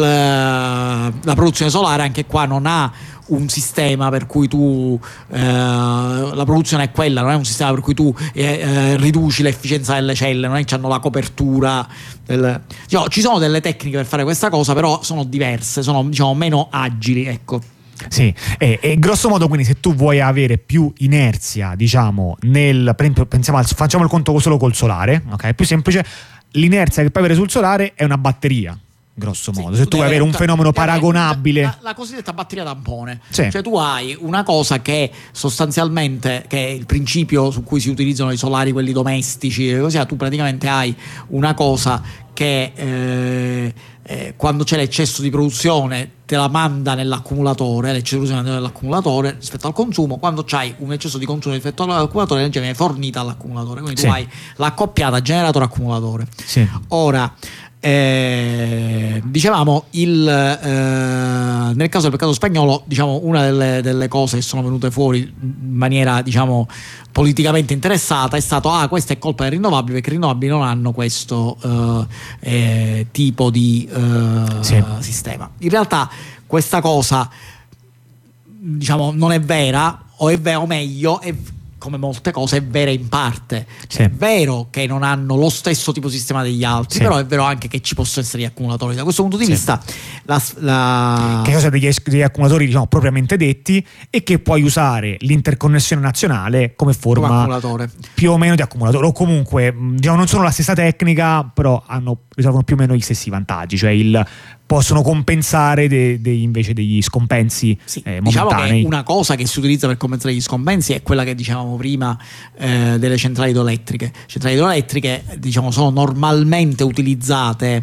la produzione solare anche qua non ha un sistema per cui tu eh, la produzione è quella, non è un sistema per cui tu eh, eh, riduci l'efficienza delle celle, non è che hanno la copertura del... diciamo, ci sono delle tecniche per fare questa cosa, però sono diverse, sono diciamo meno agili, ecco. Sì, e, e grosso modo quindi se tu vuoi avere più inerzia diciamo nel, per esempio pensiamo al, facciamo il conto solo col solare, ok, è più semplice, l'inerzia che puoi avere sul solare è una batteria grosso modo, sì, se tu vuoi avere un fenomeno paragonabile, la, la, la cosiddetta batteria tampone, sì. Cioè tu hai una cosa che sostanzialmente, che è il principio su cui si utilizzano i solari quelli domestici, così tu praticamente hai una cosa che eh, eh, quando c'è l'eccesso di produzione te la manda nell'accumulatore, l'eccesso di produzione nell'accumulatore rispetto al consumo, quando c'hai un eccesso di consumo rispetto all'accumulatore l'energia viene fornita all'accumulatore, quindi sì. Tu hai l'accoppiata generatore-accumulatore. Sì. Ora Eh, dicevamo il, eh, nel caso del mercato spagnolo, diciamo una delle, delle cose che sono venute fuori in maniera diciamo politicamente interessata è stato ah questa è colpa dei rinnovabili perché i rinnovabili non hanno questo eh, eh, tipo di eh, sì. sistema. In realtà questa cosa diciamo non è vera, o è vera o meglio è come molte cose è vera in parte. Sì. È vero che non hanno lo stesso tipo di sistema degli altri, sì. Però è vero anche che ci possono essere gli accumulatori. Da questo punto di sì. vista la, la... che cosa degli, degli accumulatori diciamo propriamente detti, e che puoi usare l'interconnessione nazionale come forma come accumulatore. Più o meno di accumulatore, o comunque diciamo non sono la stessa tecnica, però hanno, risolvono più o meno gli stessi vantaggi, cioè il possono compensare de, de invece degli scompensi sì, eh, diciamo momentanei. Che una cosa che si utilizza per compensare gli scompensi è quella che dicevamo dicevamo prima eh, delle centrali idroelettriche. Centrali idroelettriche, diciamo, sono normalmente utilizzate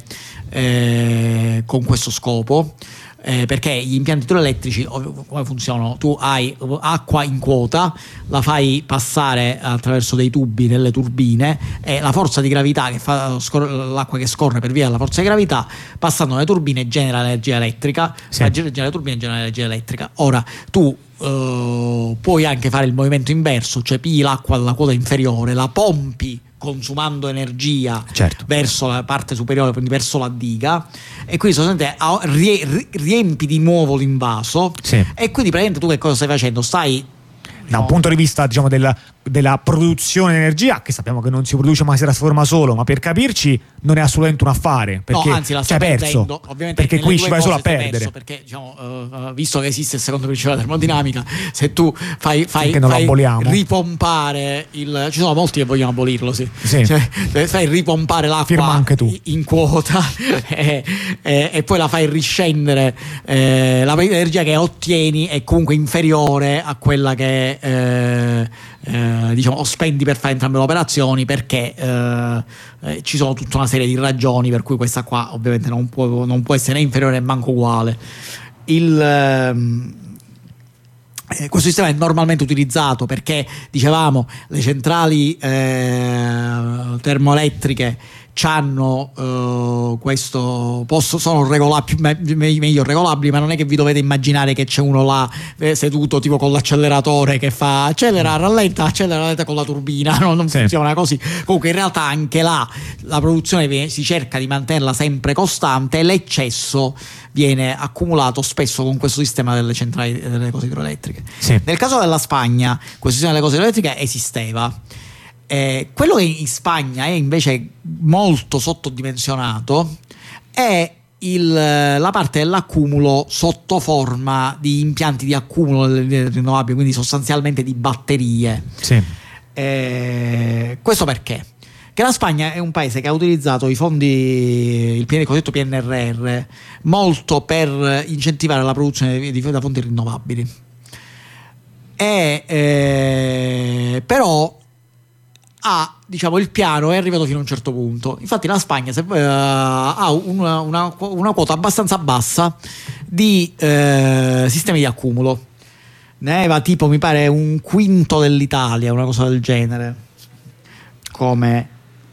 eh, con questo scopo. Eh, perché gli impianti idroelettrici come funzionano? Tu hai acqua in quota, la fai passare attraverso dei tubi nelle turbine e la forza di gravità che fa scor- l'acqua che scorre per via della forza di gravità, passando nelle turbine, genera energia elettrica. Sì. La genera le turbine genera energia elettrica. Ora tu uh, puoi anche fare il movimento inverso, cioè pigli l'acqua alla quota inferiore, la pompi consumando energia, certo, verso la parte superiore, quindi verso la diga, e quindi sostanzialmente riempi di nuovo l'invaso. Sì. E quindi praticamente tu che cosa stai facendo? Stai, da un punto di vista, diciamo, della, della produzione di energia, che sappiamo che non si produce ma si trasforma solo, ma per capirci non è assolutamente un affare, perché no, anzi, la c'è perso, perdendo, ovviamente, perché qui ci vai solo a perdere, perso, perché diciamo, uh, visto che esiste il secondo principio della termodinamica, se tu fai, fai, fai ripompare il, ci sono molti che vogliono abolirlo, sì. Sì. Cioè, fai ripompare l'acqua Firma anche tu. in quota e, e, e poi la fai riscendere, eh, la energia che ottieni è comunque inferiore a quella che eh, eh, diciamo spendi per fare entrambe le operazioni, perché eh, eh, ci sono tutta una serie di ragioni per cui questa qua ovviamente non può, non può essere né inferiore né manco uguale. Il ehm, Eh, questo sistema è normalmente utilizzato perché, dicevamo, le centrali eh, termoelettriche c'hanno eh, questo posto, sono regolabili, me, meglio regolabili, ma non è che vi dovete immaginare che c'è uno là eh, seduto tipo con l'acceleratore che fa accelera, rallenta, accelera, rallenta con la turbina, no? Non sì. funziona così. Comunque in realtà anche là la produzione viene, si cerca di mantenerla sempre costante e l'eccesso viene accumulato spesso con questo sistema delle centrali delle cose idroelettriche. Sì. Nel caso della Spagna questo sistema delle cose idroelettriche esisteva. Eh, quello che in Spagna è invece molto sottodimensionato è il, la parte dell'accumulo sotto forma di impianti di accumulo delle rinnovabili, quindi sostanzialmente di batterie. Sì. Eh, questo perché? Che la Spagna è un paese che ha utilizzato i fondi, il cosiddetto P N R R, molto per incentivare la produzione di, di, da fonti rinnovabili. E, eh, però ha, diciamo, il piano è arrivato fino a un certo punto. Infatti la Spagna se, eh, ha una, una, una quota abbastanza bassa di eh, sistemi di accumulo. Ne aveva tipo, mi pare, un quinto dell'Italia, una cosa del genere, come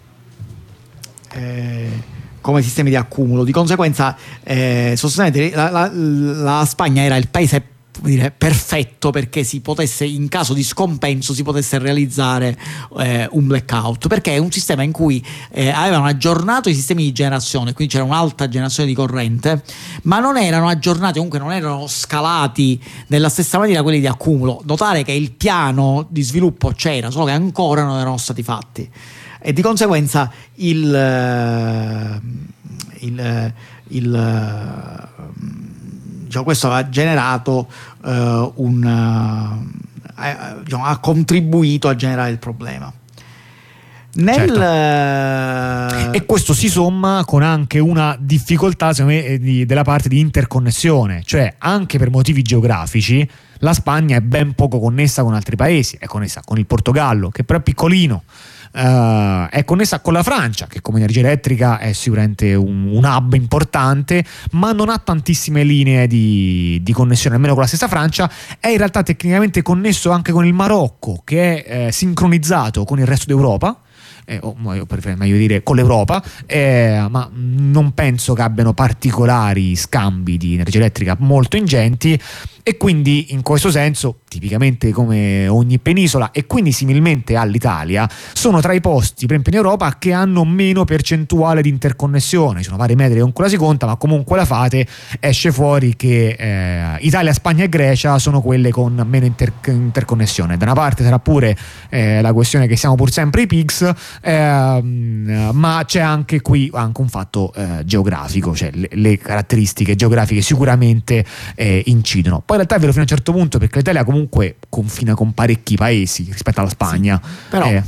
Eh, come sistemi di accumulo. Di conseguenza eh, sostanzialmente la, la, la Spagna era il paese, dire, perfetto perché si potesse, in caso di scompenso, si potesse realizzare eh, un blackout, perché è un sistema in cui eh, avevano aggiornato i sistemi di generazione, quindi c'era un'alta generazione di corrente, ma non erano aggiornati, comunque non erano scalati nella stessa maniera quelli di accumulo. Notare che il piano di sviluppo c'era, solo che ancora non erano stati fatti. E di conseguenza il, il, il, diciamo, questo ha generato uh, un uh, diciamo, ha contribuito a generare il problema. Nel, certo. E questo si somma con anche una difficoltà, secondo me, di, della parte di interconnessione, cioè anche per motivi geografici la Spagna è ben poco connessa con altri paesi, è connessa con il Portogallo, che però è piccolino. Uh, è connessa con la Francia, che come energia elettrica è sicuramente un, un hub importante, ma non ha tantissime linee di, di connessione, almeno con la stessa Francia. È in realtà tecnicamente connesso anche con il Marocco, che è eh, sincronizzato con il resto d'Europa. Eh, o io preferirei meglio dire con l'Europa, eh, ma non penso che abbiano particolari scambi di energia elettrica molto ingenti, e quindi in questo senso, tipicamente come ogni penisola e quindi similmente all'Italia, sono tra i posti, per esempio in Europa, che hanno meno percentuale di interconnessione. Ci sono varie metri che ancora si conta, ma comunque la fate, esce fuori che eh, Italia, Spagna e Grecia sono quelle con meno inter- interconnessione. Da una parte sarà pure eh, la questione che siamo pur sempre i P I G S, Eh, ma c'è anche qui anche un fatto eh, geografico, cioè le, le caratteristiche geografiche sicuramente eh, incidono. Poi in realtà è vero fino a un certo punto, perché l'Italia comunque confina con parecchi paesi rispetto alla Spagna, sì, però eh.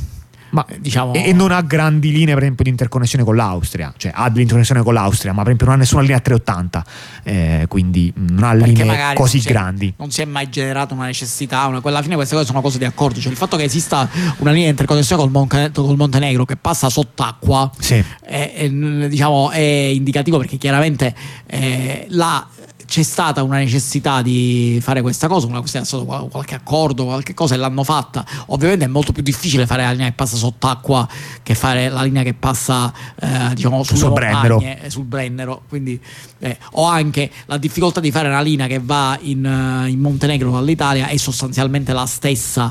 Ma, eh, diciamo, e non ha grandi linee, per esempio, di interconnessione con l'Austria, cioè ha dell'interconnessione con l'Austria, ma per esempio non ha nessuna linea trecentottanta, eh, quindi non ha perché linee così non si è, grandi. non si è mai generata una necessità, una, alla fine queste cose sono cose di accordo, cioè il fatto che esista una linea di interconnessione col, Mon- col Montenegro che passa sott'acqua, sì. è, è, diciamo, è indicativo, perché chiaramente eh, la c'è stata una necessità di fare questa cosa, una questione, è stato qualche accordo, qualche cosa, e l'hanno fatta. Ovviamente è molto più difficile fare la linea che passa sott'acqua che fare la linea che passa eh, diciamo sulle sul Brennero. montagne, sul Brennero. Quindi eh, o anche la difficoltà di fare una linea che va in, in Montenegro dall'Italia è sostanzialmente la stessa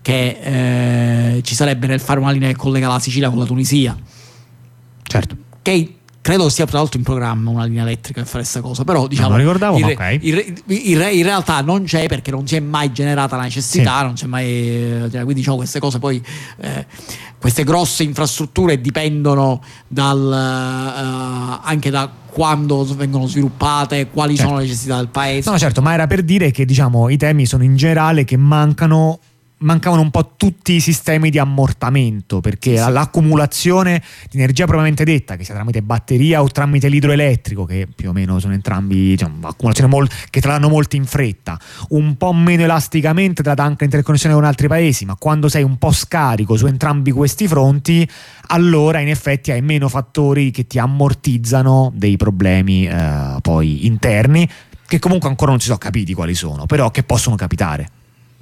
che eh, ci sarebbe nel fare una linea che collega la Sicilia con la Tunisia. Certo. Che credo sia tra l'altro in programma una linea elettrica per fare questa cosa, però diciamo non lo ricordavo, in, ma ok. in, in, in realtà non c'è, perché non si è mai generata la necessità, sì. non c'è mai, quindi diciamo queste cose poi eh, queste grosse infrastrutture dipendono dal uh, anche da quando vengono sviluppate, quali certo. sono le necessità del paese. No, certo, ma era per dire che diciamo i temi sono in generale che mancano mancavano un po' tutti i sistemi di ammortamento, perché sì. l'accumulazione di energia propriamente detta, che sia tramite batteria o tramite l'idroelettrico, che più o meno sono entrambi, diciamo, accumulazione mol- che te la danno molto in fretta, un po' meno elasticamente te la dà anche interconnessione con altri paesi, ma quando sei un po' scarico su entrambi questi fronti, allora in effetti hai meno fattori che ti ammortizzano dei problemi eh, poi interni, che comunque ancora non si sono capiti quali sono, però che possono capitare.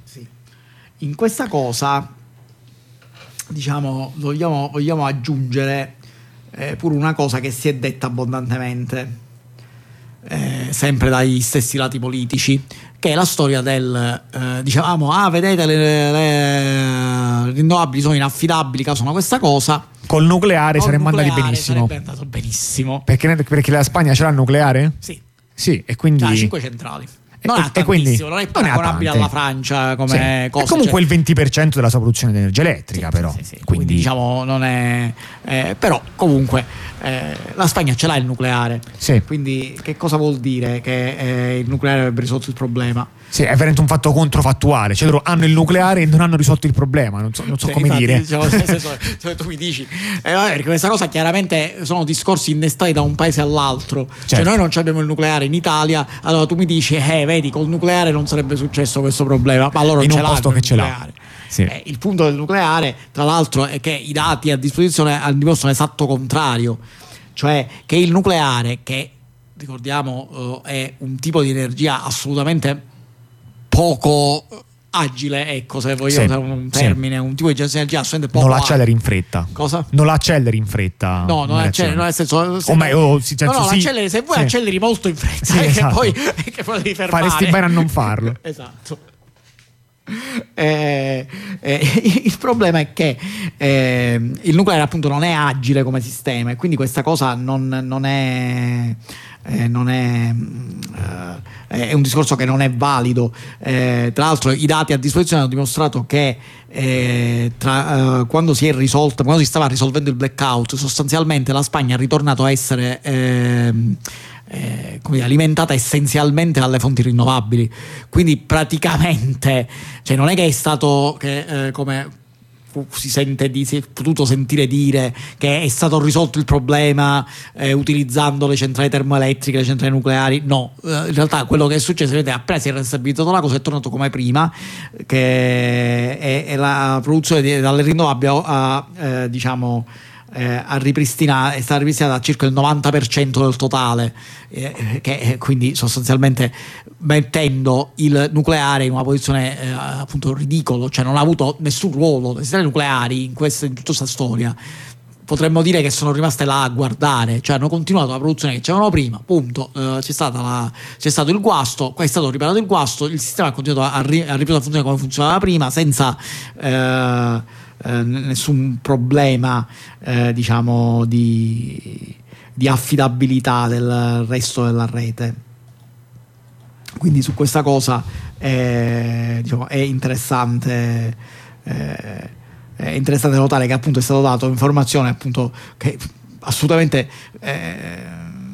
In questa cosa, diciamo, vogliamo, vogliamo aggiungere eh, pure una cosa che si è detta abbondantemente, eh, sempre dagli stessi lati politici, che è la storia del, eh, dicevamo, ah, vedete, le, le, le rinnovabili sono inaffidabili, causano questa cosa. Col nucleare saremmo andati benissimo. Sarebbe andato benissimo. Perché, perché la Spagna ce l'ha il nucleare? Sì. Sì, e quindi... Ha cinque centrali. Non e, è e quindi non è paragonabile alla Francia come sì. cosa. È comunque cioè... il venti per cento della sua produzione di energia elettrica, sì, però. Sì, sì, sì. Quindi... quindi diciamo non è. Eh, però comunque eh, la Spagna ce l'ha il nucleare. Sì. Quindi che cosa vuol dire che eh, il nucleare avrebbe risolto il problema? Sì, è veramente un fatto controfattuale. Cioè loro hanno il nucleare e non hanno risolto il problema. Non so, non so sì, come infatti, dire. Diciamo, nel senso, se tu mi dici, eh, vabbè, perché questa cosa chiaramente sono discorsi innestati da un paese all'altro. Certo. Cioè, noi non abbiamo il nucleare in Italia, allora tu mi dici, eh, vedi, col nucleare non sarebbe successo questo problema. Ma loro in ce un l'hanno posto che ce l'ha. Sì. Eh, il punto del nucleare, tra l'altro, è che i dati a disposizione dimostrano l'esatto contrario, cioè che il nucleare, che ricordiamo eh, è un tipo di energia assolutamente poco agile, ecco, se vogliamo usare sì, un termine, sì. un tipo di energia assolutamente poco. Non l'acceleri in fretta. Cosa? Non l'acceleri in fretta. No, non acceleri, no, nel senso, se o meglio, oh, sì, no, no, sì. acceleri, se vuoi sì. acceleri molto in fretta, sì, eh, esatto. che poi che poi devi fermare. Faresti bene a non farlo. Esatto. Eh, eh, il problema è che eh, il nucleare appunto non è agile come sistema, e quindi questa cosa non, non è eh, non è eh, è un discorso che non è valido. Eh, tra l'altro i dati a disposizione hanno dimostrato che eh, tra, eh, quando si è risolto quando si stava risolvendo il blackout, sostanzialmente la Spagna è ritornato a essere eh, Eh, come alimentata essenzialmente dalle fonti rinnovabili, quindi praticamente, cioè non è che è stato che eh, come si sente di, si è potuto sentire dire che è stato risolto il problema eh, utilizzando le centrali termoelettriche, le centrali nucleari. No, eh, in realtà quello che è successo è che appena si è restabilizzato la cosa è tornato come prima, che è, è la produzione di, dalle rinnovabili a eh, diciamo Eh, a ripristinare, è stata ripristinata a circa il novanta per cento del totale, eh, che eh, quindi sostanzialmente mettendo il nucleare in una posizione eh, appunto ridicolo, cioè non ha avuto nessun ruolo. Le centrali nucleari in, questa, in tutta questa storia potremmo dire che sono rimaste là a guardare, cioè hanno continuato la produzione che c'erano prima, punto. Eh, c'è, stata la, c'è stato il guasto, poi è stato riparato il guasto, il sistema ha continuato a, ri, a ripetere a funzionare come funzionava prima, senza eh, Eh, nessun problema eh, diciamo di, di affidabilità del resto della rete. Quindi su questa cosa eh, diciamo, è interessante eh, è interessante notare che appunto è stato dato informazione appunto che assolutamente eh,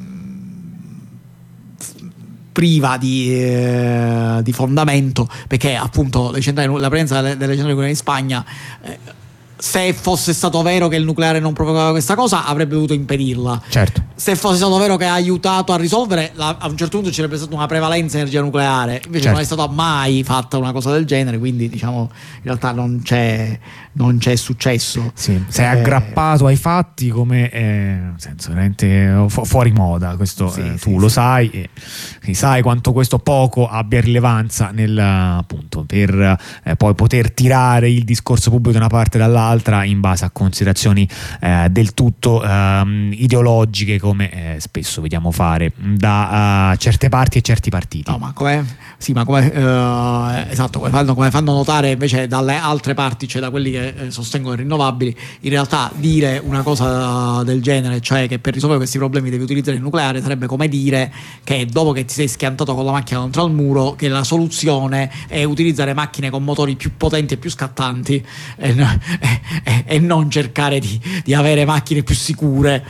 priva di, eh, di fondamento, perché appunto le centrali, la presenza delle, delle centrali nucleari in Spagna eh, se fosse stato vero che il nucleare non provocava questa cosa, avrebbe dovuto impedirla. Certo. Se fosse stato vero che ha aiutato a risolvere, la, a un certo punto ci sarebbe stata una prevalenza energia nucleare. Invece certo. non è stata mai fatta una cosa del genere, quindi diciamo in realtà non c'è, non c'è successo. Sì, sei eh, aggrappato ai fatti come eh, nel senso veramente fu- fuori moda. Questo sì, eh, tu sì, lo sì. sai e, e sai quanto questo poco abbia rilevanza nel appunto per eh, poi poter tirare il discorso pubblico da una parte e dall'altra in base a considerazioni eh, del tutto eh, ideologiche, come eh, spesso vediamo fare da uh, certe parti e certi partiti. No, ma come, sì, ma come uh, esatto, come fanno, come fanno notare invece dalle altre parti, cioè da quelli che eh, sostengono le rinnovabili, in realtà dire una cosa del genere, cioè che per risolvere questi problemi devi utilizzare il nucleare, sarebbe come dire che dopo che ti sei schiantato con la macchina contro il muro, che la soluzione è utilizzare macchine con motori più potenti e più scattanti e, e, e, e non cercare di, di avere macchine più sicure.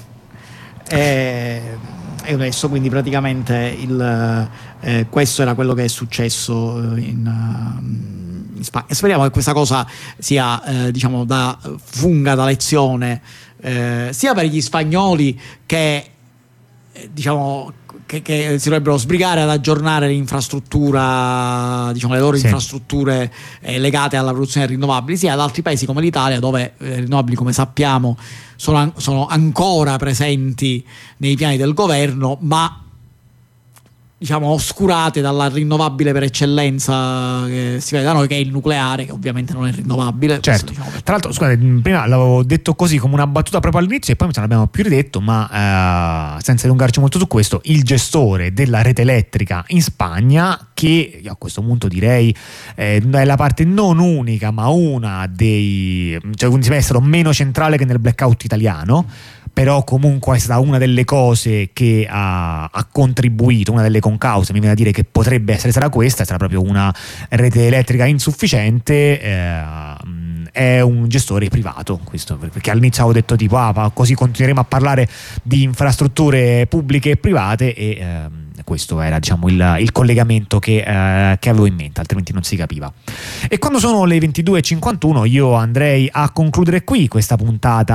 E, e adesso quindi praticamente il, eh, questo era quello che è successo in, uh, in Spagna. Speriamo che questa cosa sia eh, diciamo da funga da lezione eh, sia per gli spagnoli che eh, diciamo che, che si dovrebbero sbrigare ad aggiornare l'infrastruttura, diciamo le loro sì. infrastrutture eh, legate alla produzione rinnovabili, sia ad altri paesi come l'Italia, dove le eh, rinnovabili, come sappiamo, sono, an- sono ancora presenti nei piani del governo, ma diciamo oscurate dalla rinnovabile per eccellenza che si vede da noi, che è il nucleare, che ovviamente non è rinnovabile. Certo. Questo, diciamo, tra l'altro, scusate, prima l'avevo detto così come una battuta proprio all'inizio e poi ce l'abbiamo più ridetto, ma eh, senza dilungarci molto su questo, il gestore della rete elettrica in Spagna, che io a questo punto direi eh, è la parte non unica ma una dei, cioè quindi è stato meno centrale che nel blackout italiano, però comunque è stata una delle cose che ha, ha contribuito, una delle concause, mi viene a dire che potrebbe essere stata questa, è stata proprio una rete elettrica insufficiente, eh, è un gestore privato, questo, perché all'inizio avevo detto tipo ah, così continueremo a parlare di infrastrutture pubbliche e private e eh, questo era diciamo il, il collegamento che, eh, che avevo in mente, altrimenti non si capiva. E quando sono le ventidue e cinquantuno io andrei a concludere qui questa puntata